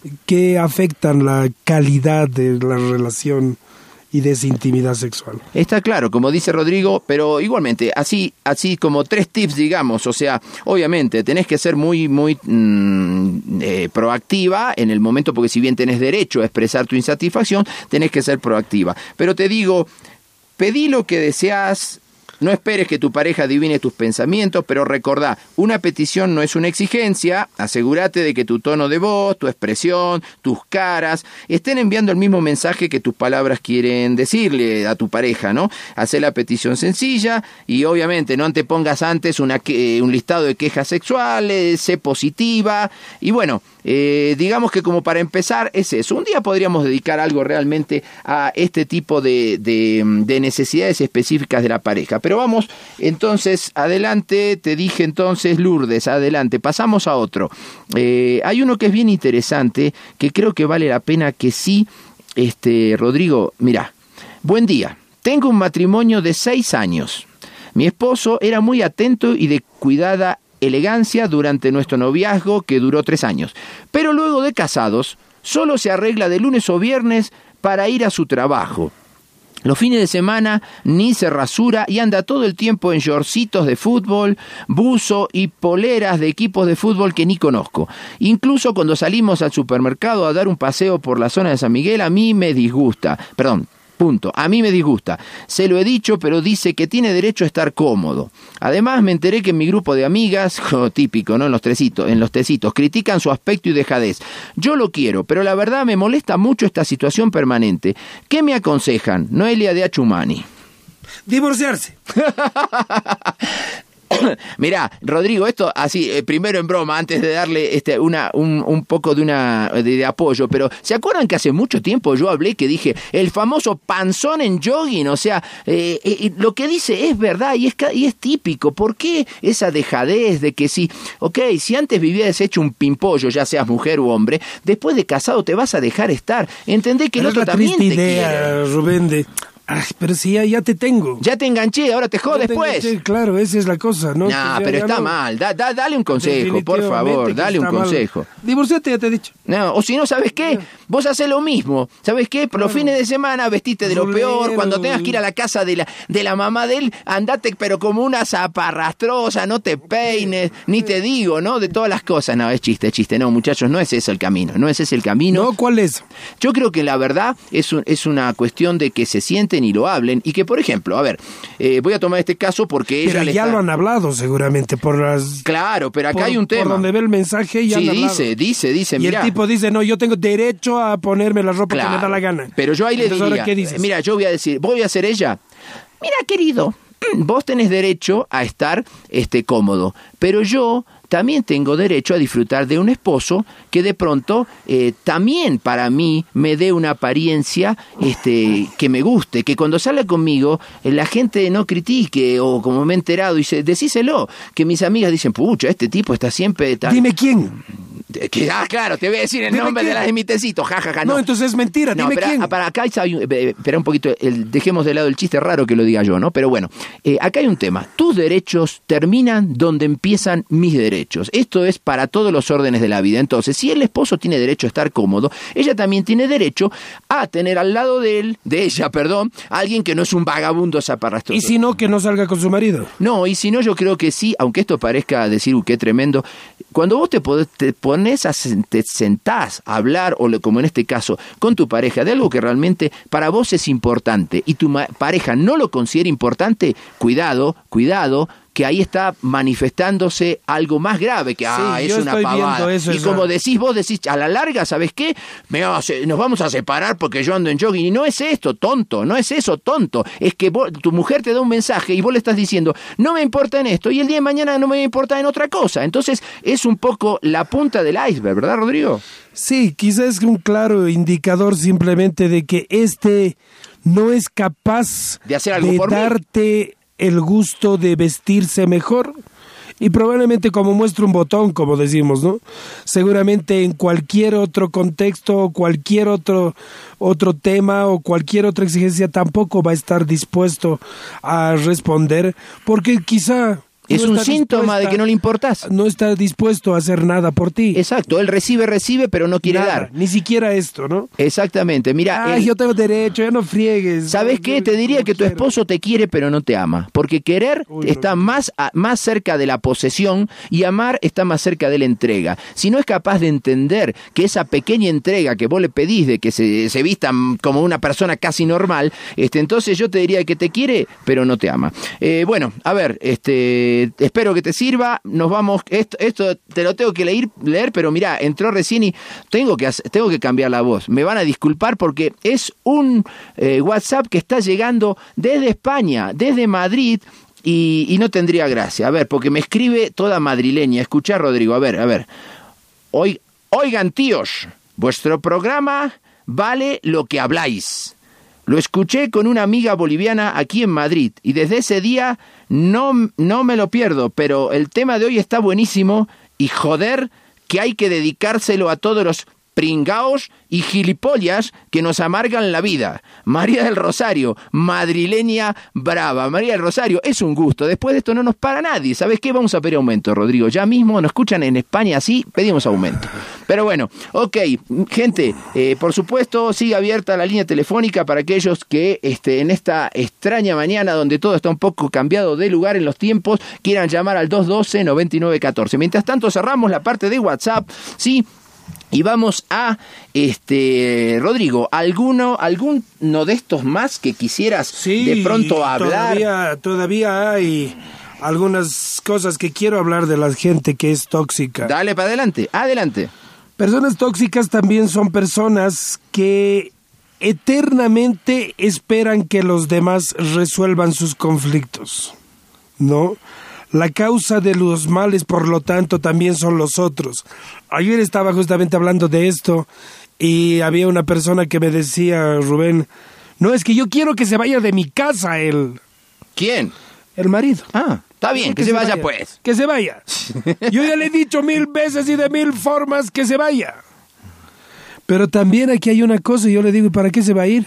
que afectan la calidad de la relación y de esa intimidad sexual. Está claro, como dice Rodrigo, pero igualmente, así así como tres tips, digamos, o sea, obviamente tenés que ser muy, muy mmm, eh, proactiva en el momento, porque si bien tenés derecho a expresar tu insatisfacción, tenés que ser proactiva. Pero te digo, pedí lo que deseas. No esperes que tu pareja adivine tus pensamientos, pero recordá, una petición no es una exigencia. Asegúrate de que tu tono de voz, tu expresión, tus caras estén enviando el mismo mensaje que tus palabras quieren decirle a tu pareja, ¿no? Hacé la petición sencilla y obviamente no antepongas antes una, eh, un listado de quejas sexuales, sé positiva y bueno, eh, digamos que como para empezar es eso. Un día podríamos dedicar algo realmente a este tipo de, de, de necesidades específicas de la pareja. Pero vamos, entonces, adelante, te dije entonces, Lourdes, adelante, pasamos a otro. Eh, hay uno que es bien interesante, que creo que vale la pena que sí, este, Rodrigo, mirá, buen día, tengo un matrimonio de seis años. Mi esposo era muy atento y de cuidada elegancia durante nuestro noviazgo, que duró tres años. Pero luego de casados, solo se arregla de lunes o viernes para ir a su trabajo. Los fines de semana ni se rasura y anda todo el tiempo en shortcitos de fútbol, buzo y poleras de equipos de fútbol que ni conozco. Incluso cuando salimos al supermercado a dar un paseo por la zona de San Miguel, a mí me disgusta. Perdón. Punto. A mí me disgusta. Se lo he dicho, pero dice que tiene derecho a estar cómodo. Además, me enteré que en mi grupo de amigas, oh, típico, ¿no? En los tecitos, en los tecitos, critican su aspecto y dejadez. Yo lo quiero, pero la verdad me molesta mucho esta situación permanente. ¿Qué me aconsejan? Noelia de Achumani. Divorciarse. Mirá, Rodrigo, esto así, eh, primero en broma, antes de darle este una un, un poco de una de, de apoyo, pero ¿se acuerdan que hace mucho tiempo yo hablé que dije el famoso panzón en jogging? O sea, eh, eh, lo que dice es verdad y es, y es típico. ¿Por qué esa dejadez de que si, ok, si antes vivías hecho un pimpollo, ya seas mujer u hombre, después de casado te vas a dejar estar? Entendé que el otro también te idea, quiere. Rubén, de... Ay, pero si ya, ya te tengo. Ya te enganché, ahora te jodes, pues. Enganché, claro, esa es la cosa, ¿no? No, ya, pero ya está no. mal. Da, da, dale un consejo, por favor, dale un consejo. Mal. Divorciate, ya te he dicho. No, o si no, ¿sabes qué? Vos hacés lo mismo. ¿Sabes qué? Por los Claro. fines de semana vestiste de lo Rolero. peor. Cuando tengas que ir a la casa de la, de la mamá de él, andate, pero como una zaparrastrosa, no te peines, ni te digo, ¿no? De todas las cosas. No, es chiste, es chiste. No, muchachos, no es ese el camino. No es ese el camino. No, ¿cuál es? Yo creo que la verdad es, un, es una cuestión de que se sienten y lo hablen. Y que, por ejemplo, a ver, eh, voy a tomar este caso porque ella Pero le ya está... lo han hablado seguramente por las... Claro, pero acá por, hay un tema. Por donde ve el mensaje ya Sí, han hablado. dice, dice, dice, Y mira. el tipo dice, no, yo tengo derecho a ponerme la ropa Claro, que me da la gana. Pero yo ahí le Entonces, diría, ¿ahora qué dices? mira, yo voy a decir, voy a ser ella. Mira, querido, vos tenés derecho a estar este, cómodo, pero yo también tengo derecho a disfrutar de un esposo que de pronto eh, también para mí me dé una apariencia este, que me guste, que cuando salga conmigo eh, la gente no critique, o como me he enterado, dice, decíselo, que mis amigas dicen, pucha, este tipo está siempre... Tal... Dime quién. Que, ah, claro, te voy a decir el Dime nombre quién. de las de mi tecito, jajaja, No, no. entonces es mentira, No, dime pero, quién. ah, para acá hay, eh, espera un poquito, el, dejemos de lado el chiste raro que lo diga yo, ¿no? Pero bueno, eh, acá hay un tema. Tus derechos terminan donde empiezan mis derechos. Esto es para todos los órdenes de la vida. Entonces, si el esposo tiene derecho a estar cómodo, ella también tiene derecho a tener al lado de él, de ella, perdón, alguien que no es un vagabundo zaparrastroso. Y si no, que no salga con su marido. No, y si no, yo creo que sí, aunque esto parezca decir, uy, qué tremendo, cuando vos te, podés, te pones a te sentás a hablar, o como en este caso, con tu pareja, de algo que realmente para vos es importante, y tu ma- pareja no lo considera importante, cuidado, cuidado, que ahí está manifestándose algo más grave, que ah, Sí, es yo una estoy pavada. viendo eso, y esa- como decís vos, decís, a la larga, ¿sabes qué? Me va a se- nos vamos a separar porque yo ando en jogging. Y no es esto, tonto, no es eso, tonto. Es que vos, tu mujer te da un mensaje y vos le estás diciendo, no me importa en esto, y el día de mañana no me importa en otra cosa. Entonces, es un poco la punta del iceberg, ¿verdad, Rodrigo? Sí, quizás es un claro indicador simplemente de que este no es capaz De hacer algo por mí. darte el gusto de vestirse mejor. Y probablemente como muestra un botón, como decimos, ¿no? Seguramente en cualquier otro contexto, cualquier otro, otro tema o cualquier otra exigencia tampoco va a estar dispuesto a responder, porque quizá Es no un está síntoma de que no le importás. No está dispuesto a hacer nada por ti. Exacto, él recibe, recibe, pero no quiere Nada, dar. Ni siquiera esto, ¿no? Exactamente, mira. Ay, el- yo tengo derecho, ya no friegues. ¿Sabes qué? Te diría que tu esposo te quiere pero no te ama, porque querer Uy, no, está no. más, a- más cerca de la posesión y amar está más cerca de la entrega. Si no es capaz de entender que esa pequeña entrega que vos le pedís de que se, se vista como una persona casi normal, este, entonces yo te diría que te quiere pero no te ama. Eh, bueno, a ver, este, espero que te sirva, nos vamos, esto, esto te lo tengo que leer, leer pero mirá, entró recién y tengo que, hacer- tengo que cambiar la voz, me van a disculpar porque es un eh, WhatsApp que está llegando desde España, desde Madrid, y, y no tendría gracia, a ver, porque me escribe toda madrileña, escuchá Rodrigo, a ver, a ver, Oy- oigan tíos, vuestro programa vale lo que habláis. Lo escuché con una amiga boliviana aquí en Madrid y desde ese día no, no me lo pierdo, pero el tema de hoy está buenísimo y joder que hay que dedicárselo a todos los pringaos y gilipollas que nos amargan la vida. María del Rosario, madrileña brava. María del Rosario, es un gusto. Después de esto no nos para nadie. ¿Sabes qué? Vamos a pedir aumento, Rodrigo. Ya mismo nos escuchan en España así, pedimos aumento. Pero bueno, ok, gente, eh, por supuesto, sigue abierta la línea telefónica para aquellos que este, en esta extraña mañana donde todo está un poco cambiado de lugar en los tiempos, quieran llamar al dos uno dos, nueve nueve uno cuatro. Mientras tanto, cerramos la parte de WhatsApp, ¿sí? Y vamos a, este, Rodrigo, ¿alguno, alguno de estos más que quisieras Sí, de pronto hablar? Todavía, todavía hay algunas cosas que quiero hablar de la gente que es tóxica. Dale para adelante, adelante. Personas tóxicas también son personas que eternamente esperan que los demás resuelvan sus conflictos, ¿no? La causa de los males, por lo tanto, también son los otros. Ayer estaba justamente hablando de esto y había una persona que me decía, Rubén, no, es que yo quiero que se vaya de mi casa él, ¿Quién? el marido. Ah, está bien, que, se, vaya, pues. Que se vaya. Yo ya le he dicho mil veces y de mil formas que se vaya. Pero también aquí hay una cosa y yo le digo, ¿y para qué se va a ir?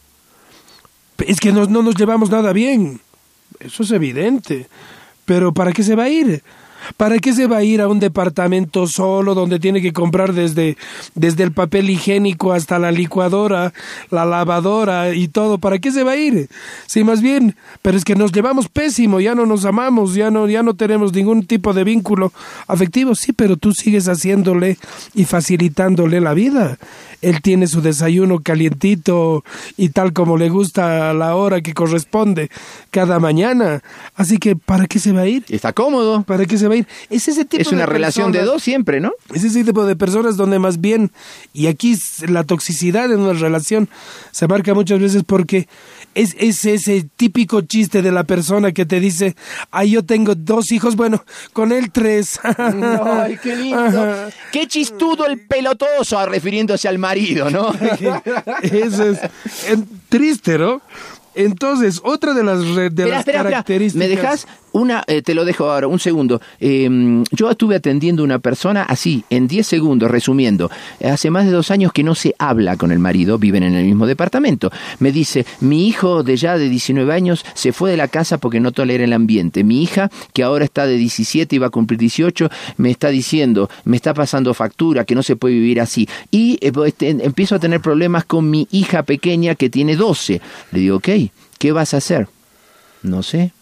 Es que no, no nos llevamos nada bien. Eso es evidente. Pero ¿para qué se va a ir? ¿Para qué se va a ir a un departamento solo donde tiene que comprar desde, desde el papel higiénico hasta la licuadora, la lavadora y todo? ¿Para qué se va a ir? Sí, más bien, pero es que nos llevamos pésimo, ya no nos amamos, ya no, ya no tenemos ningún tipo de vínculo afectivo. Sí, pero tú sigues haciéndole y facilitándole la vida. Él tiene su desayuno calientito y tal como le gusta a la hora que corresponde cada mañana. Así que, ¿para qué se va a ir? Está cómodo. ¿Para qué se va a ir? Es ese tipo Es una de relación de personas- dos siempre, ¿no? Es ese tipo de personas donde más bien, y aquí s- la toxicidad en una relación se marca muchas veces porque es, es ese típico chiste de la persona que te dice, ay, yo tengo dos hijos, bueno, con él tres. Ay, qué lindo. Ajá. Qué chistudo el pelotoso, refiriéndose al marido, ¿no? Eso es en- triste, ¿no? Entonces, otra de las, re- de Espera, las espera, espera. características... ¿Me dejas una? Eh, te lo dejo ahora, un segundo. Eh, yo estuve atendiendo a una persona así, en diez segundos, resumiendo. Hace más de dos años que no se habla con el marido, viven en el mismo departamento. Me dice, mi hijo de ya de diecinueve años se fue de la casa porque no tolera el ambiente. Mi hija, que ahora está de diecisiete y va a cumplir dieciocho, me está diciendo, me está pasando factura, que no se puede vivir así. Y eh, este, empiezo a tener problemas con mi hija pequeña que tiene doce. Le digo, ok, ¿qué vas a hacer? No sé.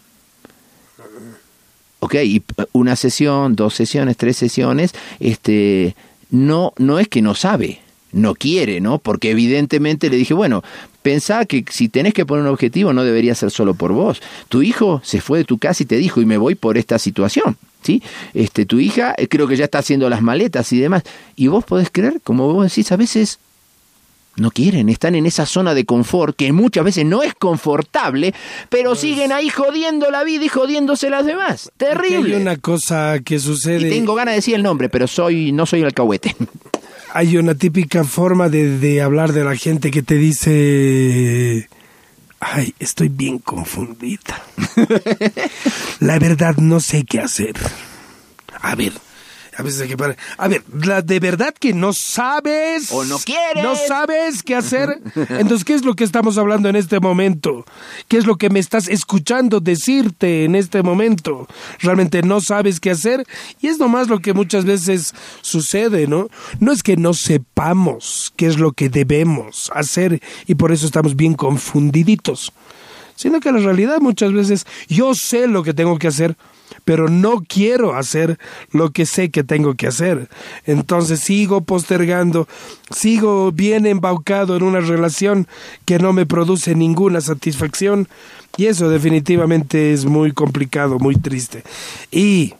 Ok, y una sesión, dos sesiones, tres sesiones, este, no, no es que no sabe, no quiere, ¿no? Porque evidentemente le dije, bueno, pensá que si tenés que poner un objetivo no debería ser solo por vos. Tu hijo se fue de tu casa y te dijo, y me voy por esta situación, ¿sí? Este, tu hija eh, creo que ya está haciendo las maletas y demás. Y vos podés creer, como vos decís, a veces no quieren, están en esa zona de confort que muchas veces no es confortable, pero pues, siguen ahí jodiendo la vida y jodiéndose las demás. Terrible. Hay una cosa que sucede... Y tengo ganas de decir el nombre, pero soy no soy el alcahuete. Hay una típica forma de, de hablar de la gente que te dice... Ay, estoy bien confundida. La verdad no sé qué hacer. A ver, A veces hay que parar. A ver, la, de verdad que no sabes. O no quieres. No sabes qué hacer. Entonces, ¿qué es lo que estamos hablando en este momento? ¿Qué es lo que me estás escuchando decirte en este momento? Realmente no sabes qué hacer. Y es nomás lo que muchas veces sucede, ¿no? No es que no sepamos qué es lo que debemos hacer y por eso estamos bien confundiditos. Sino que la realidad muchas veces yo sé lo que tengo que hacer, pero no quiero hacer lo que sé que tengo que hacer. Entonces sigo postergando, sigo bien embaucado en una relación que no me produce ninguna satisfacción y eso definitivamente es muy complicado, muy triste. Y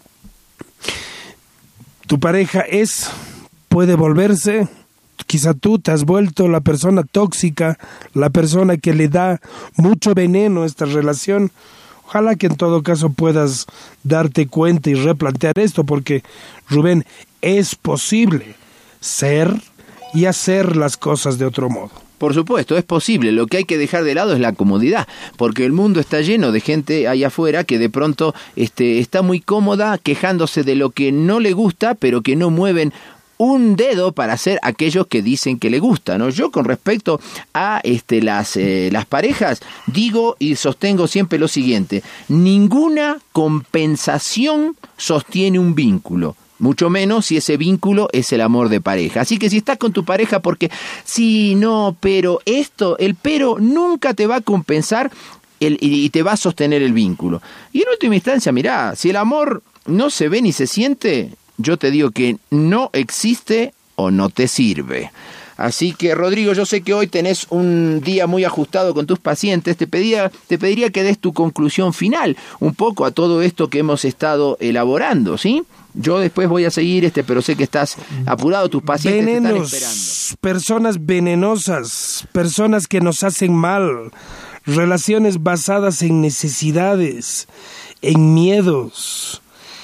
tu pareja es, puede volverse... Quizá tú te has vuelto la persona tóxica, la persona que le da mucho veneno a esta relación. Ojalá que en todo caso puedas darte cuenta y replantear esto, porque, Rubén, es posible ser y hacer las cosas de otro modo. Por supuesto, es posible. Lo que hay que dejar de lado es la comodidad, porque el mundo está lleno de gente allá afuera que de pronto este, está muy cómoda quejándose de lo que no le gusta, pero que no mueven un dedo para hacer aquellos que dicen que le gusta, ¿no? Yo con respecto a este, las, eh, las parejas digo y sostengo siempre lo siguiente: ninguna compensación sostiene un vínculo, mucho menos si ese vínculo es el amor de pareja. Así que si estás con tu pareja porque sí, no, pero esto, el pero nunca te va a compensar el, y te va a sostener el vínculo. Y en última instancia, mirá, si el amor no se ve ni se siente, yo te digo que no existe o no te sirve. Así que, Rodrigo, yo sé que hoy tenés un día muy ajustado con tus pacientes. Te pedía, te pediría que des tu conclusión final un poco a todo esto que hemos estado elaborando, ¿sí? Yo después voy a seguir, este, pero sé que estás apurado, tus pacientes Venenos, te están esperando. Personas venenosas, personas que nos hacen mal, relaciones basadas en necesidades, en miedos.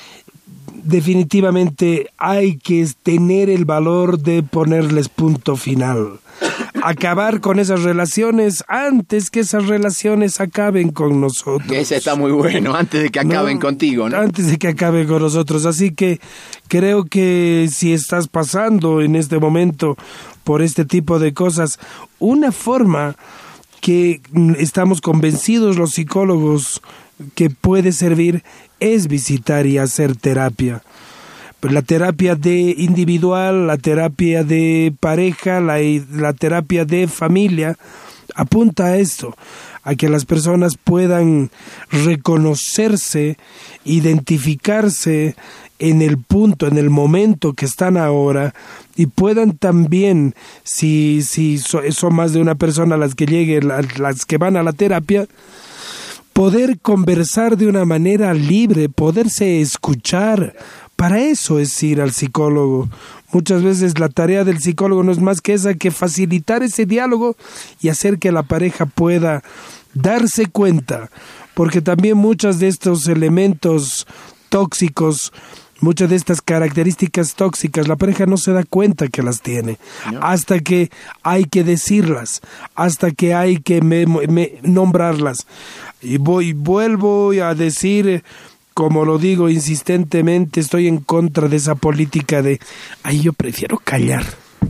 Definitivamente hay que tener el valor de ponerles punto final. Acabar con esas relaciones antes que esas relaciones acaben con nosotros. Ese está muy bueno, antes de que acaben no, contigo, ¿no? Antes de que acaben con nosotros. Así que creo que si estás pasando en este momento por este tipo de cosas, una forma que estamos convencidos los psicólogos que puede servir es visitar y hacer terapia. La terapia de individual, la terapia de pareja, la, la terapia de familia, apunta a esto, a que las personas puedan reconocerse, identificarse en el punto, en el momento que están ahora, y puedan también, si, si son más de una persona las que lleguen, las que van a la terapia, poder conversar de una manera libre, poderse escuchar. Para eso es ir al psicólogo. Muchas veces la tarea del psicólogo no es más que esa, que facilitar ese diálogo y hacer que la pareja pueda darse cuenta, porque también muchos de estos elementos tóxicos, muchas de estas características tóxicas, la pareja no se da cuenta que las tiene, no. Hasta que hay que decirlas, hasta que hay que me, me, nombrarlas. Y voy, vuelvo a decir, como lo digo insistentemente, estoy en contra de esa política de, ay, yo prefiero callar.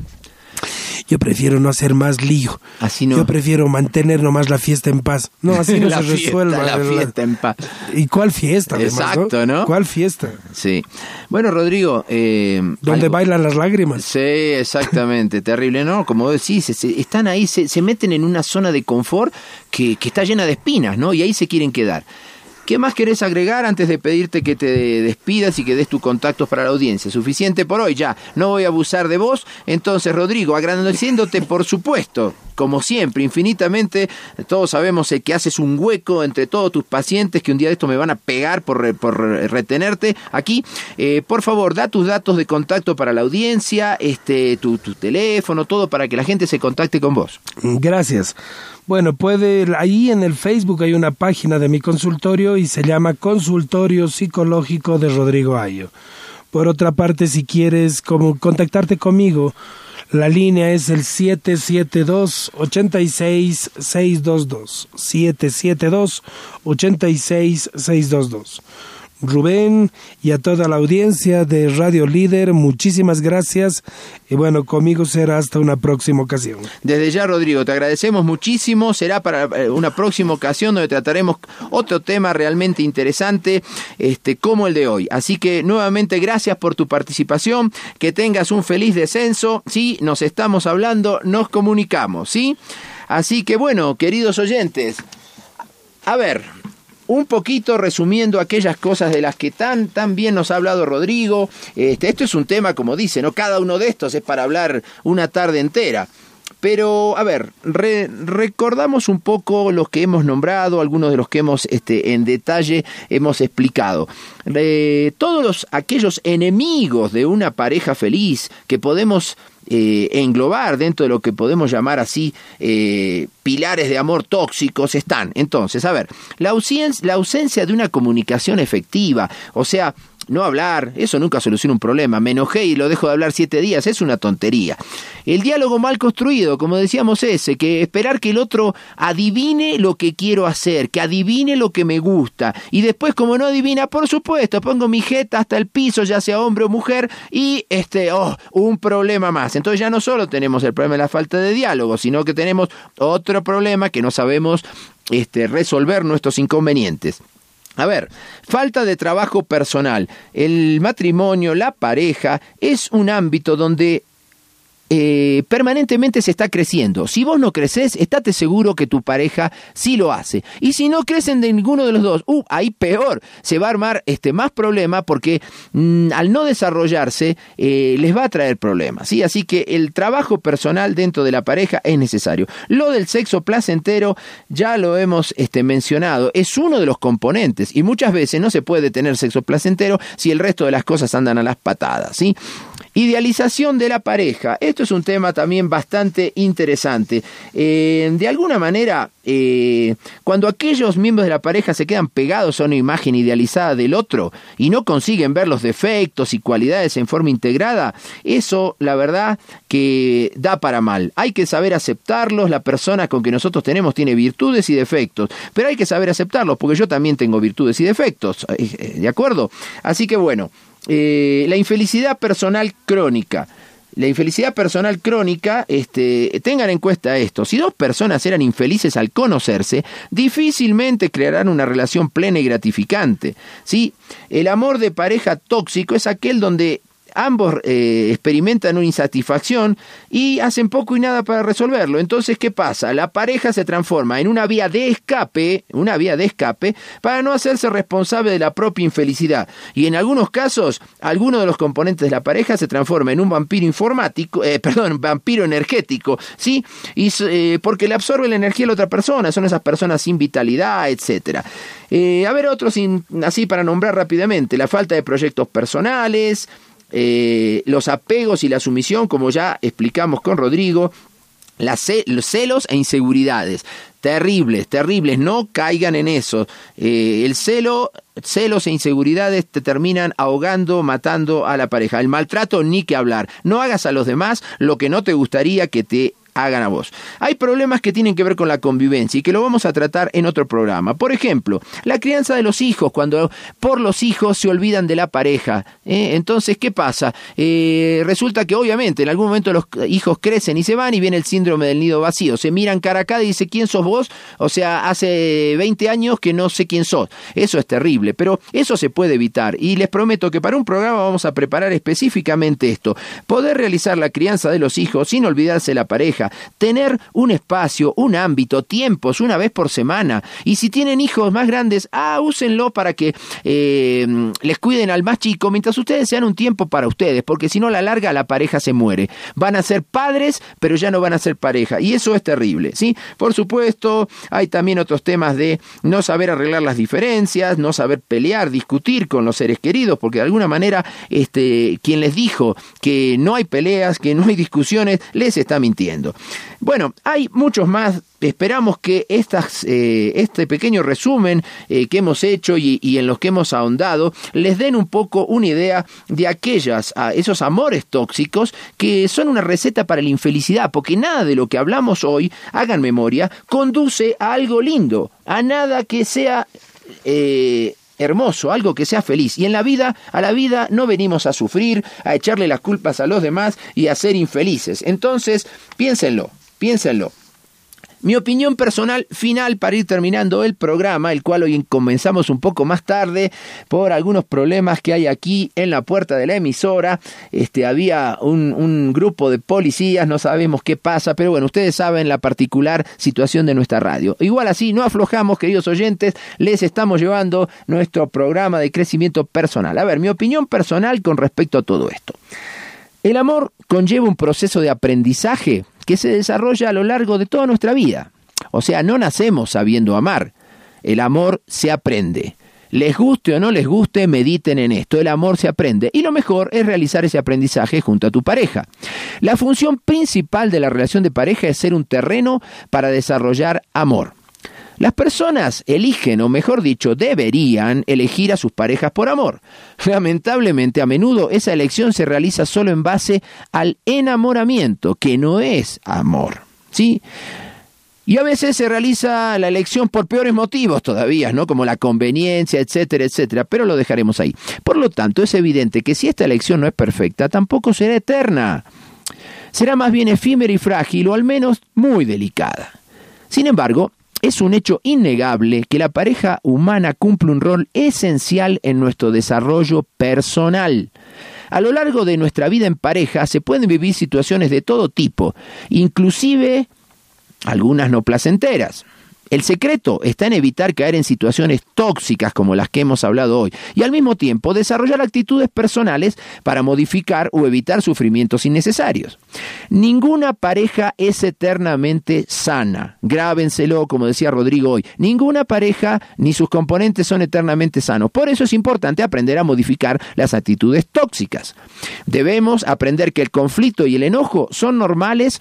Yo prefiero no hacer más lío. Así no. Yo prefiero mantener nomás la fiesta en paz. No, así no se fiesta, resuelva. La ¿verdad? fiesta en paz. ¿Y cuál fiesta? Exacto, además, ¿no? ¿no? ¿Cuál fiesta? Sí. Bueno, Rodrigo. Eh, ¿Dónde algo... bailan las lágrimas? Sí, exactamente. Terrible, ¿no? Como vos decís, se, se, están ahí, se, se meten en una zona de confort que, que está llena de espinas, ¿no? Y ahí se quieren quedar. ¿Qué más querés agregar antes de pedirte que te despidas y que des tus contactos para la audiencia? Suficiente por hoy, ya. No voy a abusar de vos. Entonces, Rodrigo, agradeciéndote, por supuesto, como siempre, infinitamente, todos sabemos que haces un hueco entre todos tus pacientes, que un día de esto me van a pegar por, por retenerte aquí. Eh, por favor, da tus datos de contacto para la audiencia, este, tu, tu teléfono, todo para que la gente se contacte con vos. Gracias. Bueno, puede, ahí en el Facebook hay una página de mi consultorio y se llama Consultorio Psicológico de Rodrigo Ayo. Por otra parte, si quieres como contactarte conmigo, la línea es el siete siete dos, ocho seis, seis dos dos. siete siete dos, ocho seis, seis dos dos. Rubén y a toda la audiencia de Radio Líder, muchísimas gracias. Y bueno, conmigo será hasta una próxima ocasión. Desde ya, Rodrigo, te agradecemos muchísimo. Será para una próxima ocasión donde trataremos otro tema realmente interesante, este, como el de hoy. Así que nuevamente gracias por tu participación. Que tengas un feliz descenso. Sí, nos estamos hablando, nos comunicamos, ¿sí? Así que bueno, queridos oyentes, a ver, un poquito resumiendo aquellas cosas de las que tan, tan bien nos ha hablado Rodrigo. Este, esto es un tema, como dice, ¿no? Cada uno de estos es para hablar una tarde entera. Pero, a ver, re, recordamos un poco los que hemos nombrado, algunos de los que hemos este, en detalle hemos explicado. Eh, todos los, aquellos enemigos de una pareja feliz que podemos eh, englobar dentro de lo que podemos llamar así eh, pilares de amor tóxicos están. Entonces, a ver, la ausencia, la ausencia de una comunicación efectiva, o sea, no hablar, eso nunca soluciona un problema. Me enojé y lo dejo de hablar siete días, es una tontería. El diálogo mal construido, como decíamos ese, que esperar que el otro adivine lo que quiero hacer, que adivine lo que me gusta. Y después, como no adivina, por supuesto, pongo mi jeta hasta el piso, ya sea hombre o mujer, y este, oh, un problema más. Entonces ya no solo tenemos el problema de la falta de diálogo, sino que tenemos otro problema que no sabemos este, resolver nuestros inconvenientes. A ver, falta de trabajo personal. El matrimonio, la pareja, es un ámbito donde eh, permanentemente se está creciendo. Si vos no creces, estate seguro que tu pareja sí lo hace. Y si no crecen de ninguno de los dos, uh, ahí peor, se va a armar este, más problema porque mm, al no desarrollarse eh, les va a traer problemas, ¿sí? Así que el trabajo personal dentro de la pareja es necesario. Lo del sexo placentero ya lo hemos este, mencionado, es uno de los componentes y muchas veces no se puede tener sexo placentero si el resto de las cosas andan a las patadas, ¿sí? Idealización de la pareja. Esto es un tema también bastante interesante. Eh, de alguna manera, eh, cuando aquellos miembros de la pareja se quedan pegados a una imagen idealizada del otro y no consiguen ver los defectos y cualidades en forma integrada, eso, la verdad, que da para mal. Hay que saber aceptarlos. La persona con que nosotros tenemos tiene virtudes y defectos, pero hay que saber aceptarlos porque yo también tengo virtudes y defectos. ¿De acuerdo? Así que bueno. Eh, la infelicidad personal crónica. La infelicidad personal crónica, este, tengan en cuenta esto, si dos personas eran infelices al conocerse, difícilmente crearán una relación plena y gratificante, ¿sí? El amor de pareja tóxico es aquel donde ambos eh, experimentan una insatisfacción y hacen poco y nada para resolverlo. Entonces, ¿qué pasa? La pareja se transforma en una vía de escape, una vía de escape para no hacerse responsable de la propia infelicidad. Y en algunos casos, alguno de los componentes de la pareja se transforma en un vampiro informático, eh, perdón, vampiro energético, ¿sí? Y eh, porque le absorbe la energía a la otra persona, son esas personas sin vitalidad, etcétera. Eh, a ver, otros sin, así para nombrar rápidamente, la falta de proyectos personales, Eh, los apegos y la sumisión, como ya explicamos con Rodrigo, las ce- los celos e inseguridades, terribles, terribles, no caigan en eso. Eh, el celo, celos e inseguridades te terminan ahogando, matando a la pareja. El maltrato, ni que hablar. No hagas a los demás lo que no te gustaría que te hagan a vos. Hay problemas que tienen que ver con la convivencia y que lo vamos a tratar en otro programa. Por ejemplo, la crianza de los hijos, cuando por los hijos se olvidan de la pareja. ¿eh? Entonces, ¿qué pasa? Eh, resulta que obviamente en algún momento los hijos crecen y se van y viene el síndrome del nido vacío. Se miran cara a cara y dice, ¿quién sos vos? O sea, hace veinte años que no sé quién sos. Eso es terrible, pero eso se puede evitar. Y les prometo que para un programa vamos a preparar específicamente esto. Poder realizar la crianza de los hijos sin olvidarse de la pareja. Tener un espacio, un ámbito, tiempos, una vez por semana. Y si tienen hijos más grandes, ah, úsenlo para que eh, les cuiden al más chico, mientras ustedes sean un tiempo para ustedes, porque si no, a la larga la pareja se muere. Van a ser padres, pero ya no van a ser pareja. Y eso es terrible, ¿sí? Por supuesto, hay también otros temas de no saber arreglar las diferencias, no saber pelear, discutir con los seres queridos, porque de alguna manera, este, quien les dijo que no hay peleas, que no hay discusiones, les está mintiendo. Bueno, hay muchos más. Esperamos que estas, eh, este pequeño resumen eh, que hemos hecho y, y en los que hemos ahondado les den un poco una idea de aquellas, a esos amores tóxicos que son una receta para la infelicidad, porque nada de lo que hablamos hoy, hagan memoria, conduce a algo lindo, a nada que sea eh, hermoso, algo que sea feliz. Y en la vida, a la vida no venimos a sufrir, a echarle las culpas a los demás y a ser infelices. Entonces, piénsenlo, piénsenlo. Mi opinión personal final para ir terminando el programa, el cual hoy comenzamos un poco más tarde por algunos problemas que hay aquí en la puerta de la emisora. Este, había un, un grupo de policías, no sabemos qué pasa, pero bueno, ustedes saben la particular situación de nuestra radio. Igual así, no aflojamos, queridos oyentes, les estamos llevando nuestro programa de crecimiento personal. A ver, mi opinión personal con respecto a todo esto. El amor conlleva un proceso de aprendizaje que se desarrolla a lo largo de toda nuestra vida. O sea, no nacemos sabiendo amar. El amor se aprende. Les guste o no les guste, mediten en esto. El amor se aprende. Y lo mejor es realizar ese aprendizaje junto a tu pareja. La función principal de la relación de pareja es ser un terreno para desarrollar amor. Las personas eligen, o mejor dicho, deberían elegir a sus parejas por amor. Lamentablemente, a menudo esa elección se realiza solo en base al enamoramiento, que no es amor, ¿sí? Y a veces se realiza la elección por peores motivos todavía, ¿no? Como la conveniencia, etcétera, etcétera, pero lo dejaremos ahí. Por lo tanto, es evidente que si esta elección no es perfecta, tampoco será eterna. Será más bien efímera y frágil, o al menos muy delicada. Sin embargo, es un hecho innegable que la pareja humana cumple un rol esencial en nuestro desarrollo personal. A lo largo de nuestra vida en pareja se pueden vivir situaciones de todo tipo, inclusive algunas no placenteras. El secreto está en evitar caer en situaciones tóxicas como las que hemos hablado hoy y al mismo tiempo desarrollar actitudes personales para modificar o evitar sufrimientos innecesarios. Ninguna pareja es eternamente sana. Grábenselo, como decía Rodrigo hoy. Ninguna pareja ni sus componentes son eternamente sanos. Por eso es importante aprender a modificar las actitudes tóxicas. Debemos aprender que el conflicto y el enojo son normales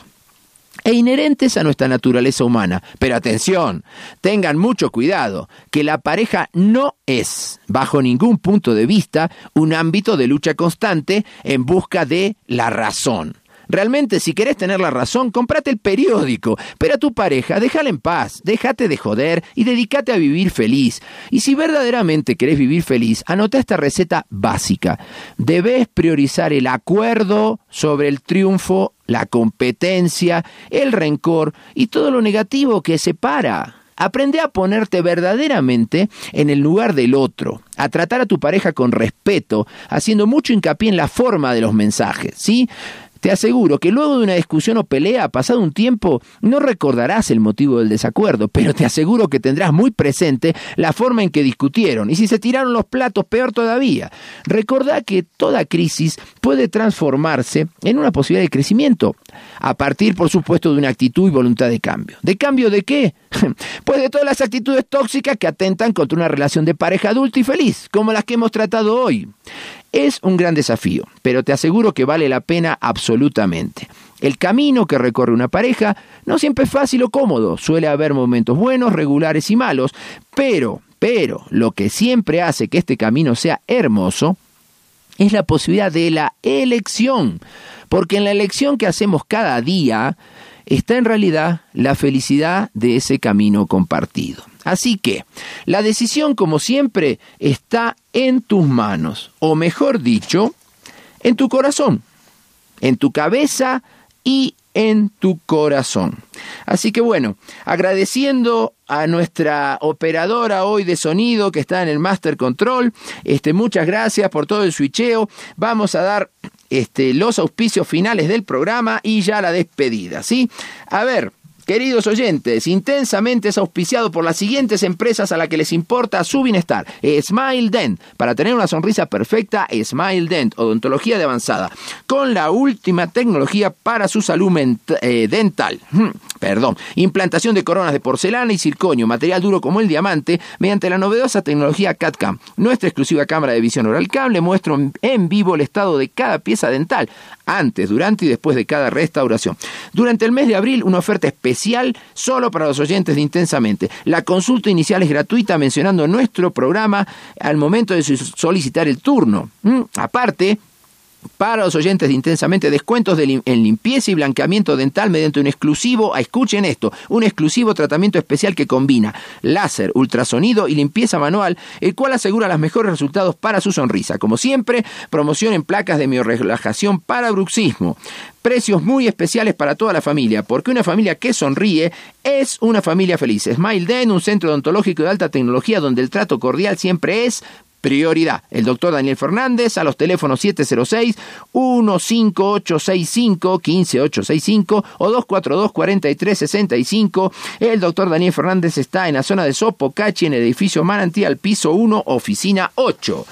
e inherentes a nuestra naturaleza humana. Pero atención, tengan mucho cuidado, que la pareja no es, bajo ningún punto de vista, un ámbito de lucha constante en busca de la razón. Realmente, si querés tener la razón, comprate el periódico, pero a tu pareja déjala en paz, déjate de joder y dedícate a vivir feliz. Y si verdaderamente querés vivir feliz, anota esta receta básica. Debes priorizar el acuerdo sobre el triunfo, la competencia, el rencor y todo lo negativo que separa. Aprende a ponerte verdaderamente en el lugar del otro, a tratar a tu pareja con respeto, haciendo mucho hincapié en la forma de los mensajes, ¿sí? Te aseguro que luego de una discusión o pelea, pasado un tiempo, no recordarás el motivo del desacuerdo, pero te aseguro que tendrás muy presente la forma en que discutieron. Y si se tiraron los platos, peor todavía. Recordá que toda crisis puede transformarse en una posibilidad de crecimiento, a partir, por supuesto, de una actitud y voluntad de cambio. ¿De cambio de qué? Pues de todas las actitudes tóxicas que atentan contra una relación de pareja adulta y feliz, como las que hemos tratado hoy. Es un gran desafío, pero te aseguro que vale la pena absolutamente. El camino que recorre una pareja no siempre es fácil o cómodo, suele haber momentos buenos, regulares y malos, pero, pero, lo que siempre hace que este camino sea hermoso es la posibilidad de la elección, porque en la elección que hacemos cada día está en realidad la felicidad de ese camino compartido. Así que, la decisión, como siempre, está en tus manos, o mejor dicho, en tu corazón, en tu cabeza y en tu corazón. Así que bueno, agradeciendo a nuestra operadora hoy de sonido que está en el Master Control, este, muchas gracias por todo el switcheo. Vamos a dar este, los auspicios finales del programa y ya la despedida, ¿sí? A ver, queridos oyentes, Intensamente es auspiciado por las siguientes empresas a las que les importa su bienestar. Smile Dent, para tener una sonrisa perfecta, Smile Dent, odontología de avanzada, con la última tecnología para su salud ment- eh, dental. Hmm, perdón, implantación de coronas de porcelana y circonio, material duro como el diamante, mediante la novedosa tecnología C A D C A M. Nuestra exclusiva cámara de visión oral cable muestra en vivo el estado de cada pieza dental, antes, durante y después de cada restauración. Durante el mes de abril, una oferta especial solo para los oyentes de Intensamente. La consulta inicial es gratuita mencionando nuestro programa al momento de solicitar el turno. ¿Mm? Aparte, Para los oyentes de Intensamente, descuentos de lim- en limpieza y blanqueamiento dental mediante un exclusivo, escuchen esto, un exclusivo tratamiento especial que combina láser, ultrasonido y limpieza manual, el cual asegura los mejores resultados para su sonrisa. Como siempre, promoción en placas de miorrelajación para bruxismo. Precios muy especiales para toda la familia, porque una familia que sonríe es una familia feliz. Smile Den, un centro odontológico de alta tecnología donde el trato cordial siempre es prioridad. El doctor Daniel Fernández a los teléfonos siete cero seis, uno cinco ocho seis cinco, uno cinco ocho seis cinco o dos cuatro dos, cuatro tres seis cinco. El doctor Daniel Fernández está en la zona de Sopocachi, en el edificio Manantial, piso uno, oficina ocho.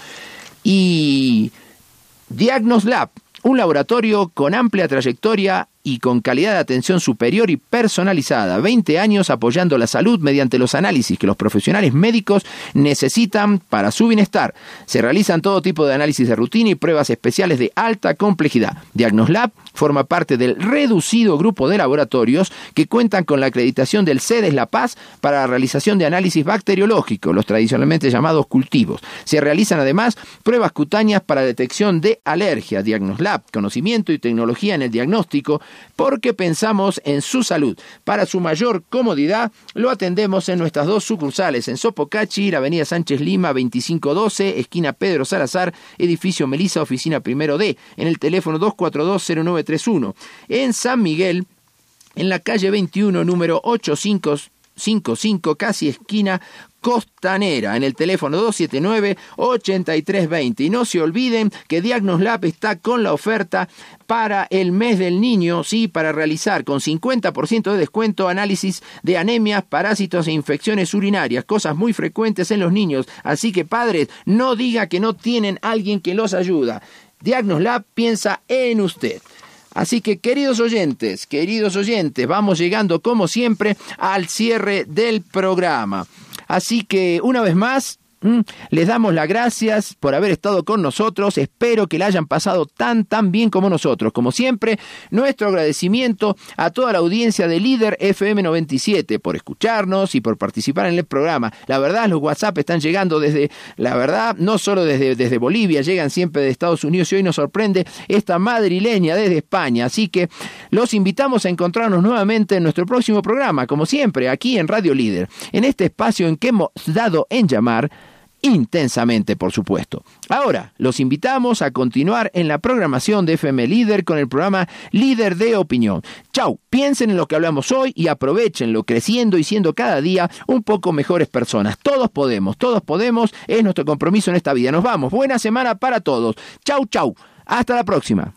Y Diagnoslab, un laboratorio con amplia trayectoria y con calidad de atención superior y personalizada. veinte años apoyando la salud mediante los análisis que los profesionales médicos necesitan para su bienestar. Se realizan todo tipo de análisis de rutina y pruebas especiales de alta complejidad. Diagnoslab forma parte del reducido grupo de laboratorios que cuentan con la acreditación del CEDES La Paz para la realización de análisis bacteriológicos, los tradicionalmente llamados cultivos. Se realizan además pruebas cutáneas para detección de alergia. Diagnoslab, conocimiento y tecnología en el diagnóstico, porque pensamos en su salud. Para su mayor comodidad, lo atendemos en nuestras dos sucursales, en Sopocachi, la avenida Sánchez Lima, veinticinco doce, esquina Pedro Salazar, edificio Melisa, oficina primero D, en el teléfono dos cuatro dos, cero nueve tres uno. En San Miguel, en la calle veintiuno, número ochocientos cincuenta y cinco, casi esquina Costanera, en el teléfono dos siete nueve, ocho tres dos cero. Y no se olviden que Diagnoslab está con la oferta para el mes del niño, sí, para realizar con cincuenta por ciento de descuento análisis de anemias, parásitos e infecciones urinarias, cosas muy frecuentes en los niños. Así que padres, no diga que no tienen alguien que los ayuda. Diagnoslab piensa en usted. Así que, queridos oyentes, queridos oyentes, vamos llegando como siempre al cierre del programa. Así que, una vez más, ¿Mm? les damos las gracias por haber estado con nosotros. Espero que la hayan pasado tan tan bien como nosotros. Como siempre, nuestro agradecimiento a toda la audiencia de Líder F M noventa y siete por escucharnos y por participar en el programa. La verdad, los WhatsApp están llegando desde, la verdad, no solo desde, desde Bolivia, llegan siempre de Estados Unidos y hoy nos sorprende esta madrileña desde España. Así que los invitamos a encontrarnos nuevamente en nuestro próximo programa, como siempre, aquí en Radio Líder, en este espacio en que hemos dado en llamar Intensamente, por supuesto. Ahora, los invitamos a continuar en la programación de F M Líder con el programa Líder de Opinión. Chau, piensen en lo que hablamos hoy y aprovechenlo, creciendo y siendo cada día un poco mejores personas. Todos podemos, todos podemos, es nuestro compromiso en esta vida. Nos vamos, buena semana para todos. Chau, chau, hasta la próxima.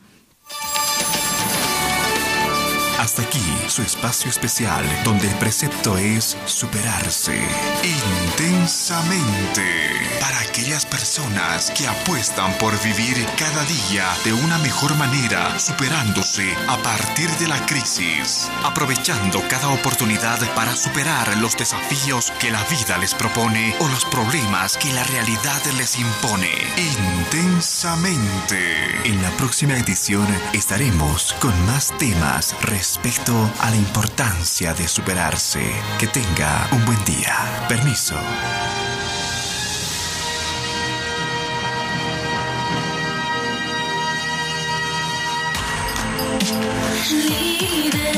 Hasta aquí su espacio especial, donde el precepto es superarse intensamente. Para aquellas personas que apuestan por vivir cada día de una mejor manera, superándose a partir de la crisis, aprovechando cada oportunidad para superar los desafíos que la vida les propone o los problemas que la realidad les impone. Intensamente. En la próxima edición estaremos con más temas respecto a la importancia de superarse. Que tenga un buen día. Permiso. Líder.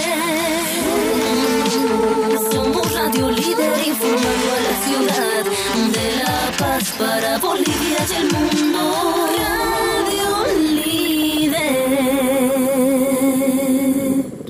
Somos Radio Líder, informando a la ciudad de La Paz para Bolivia y el mundo.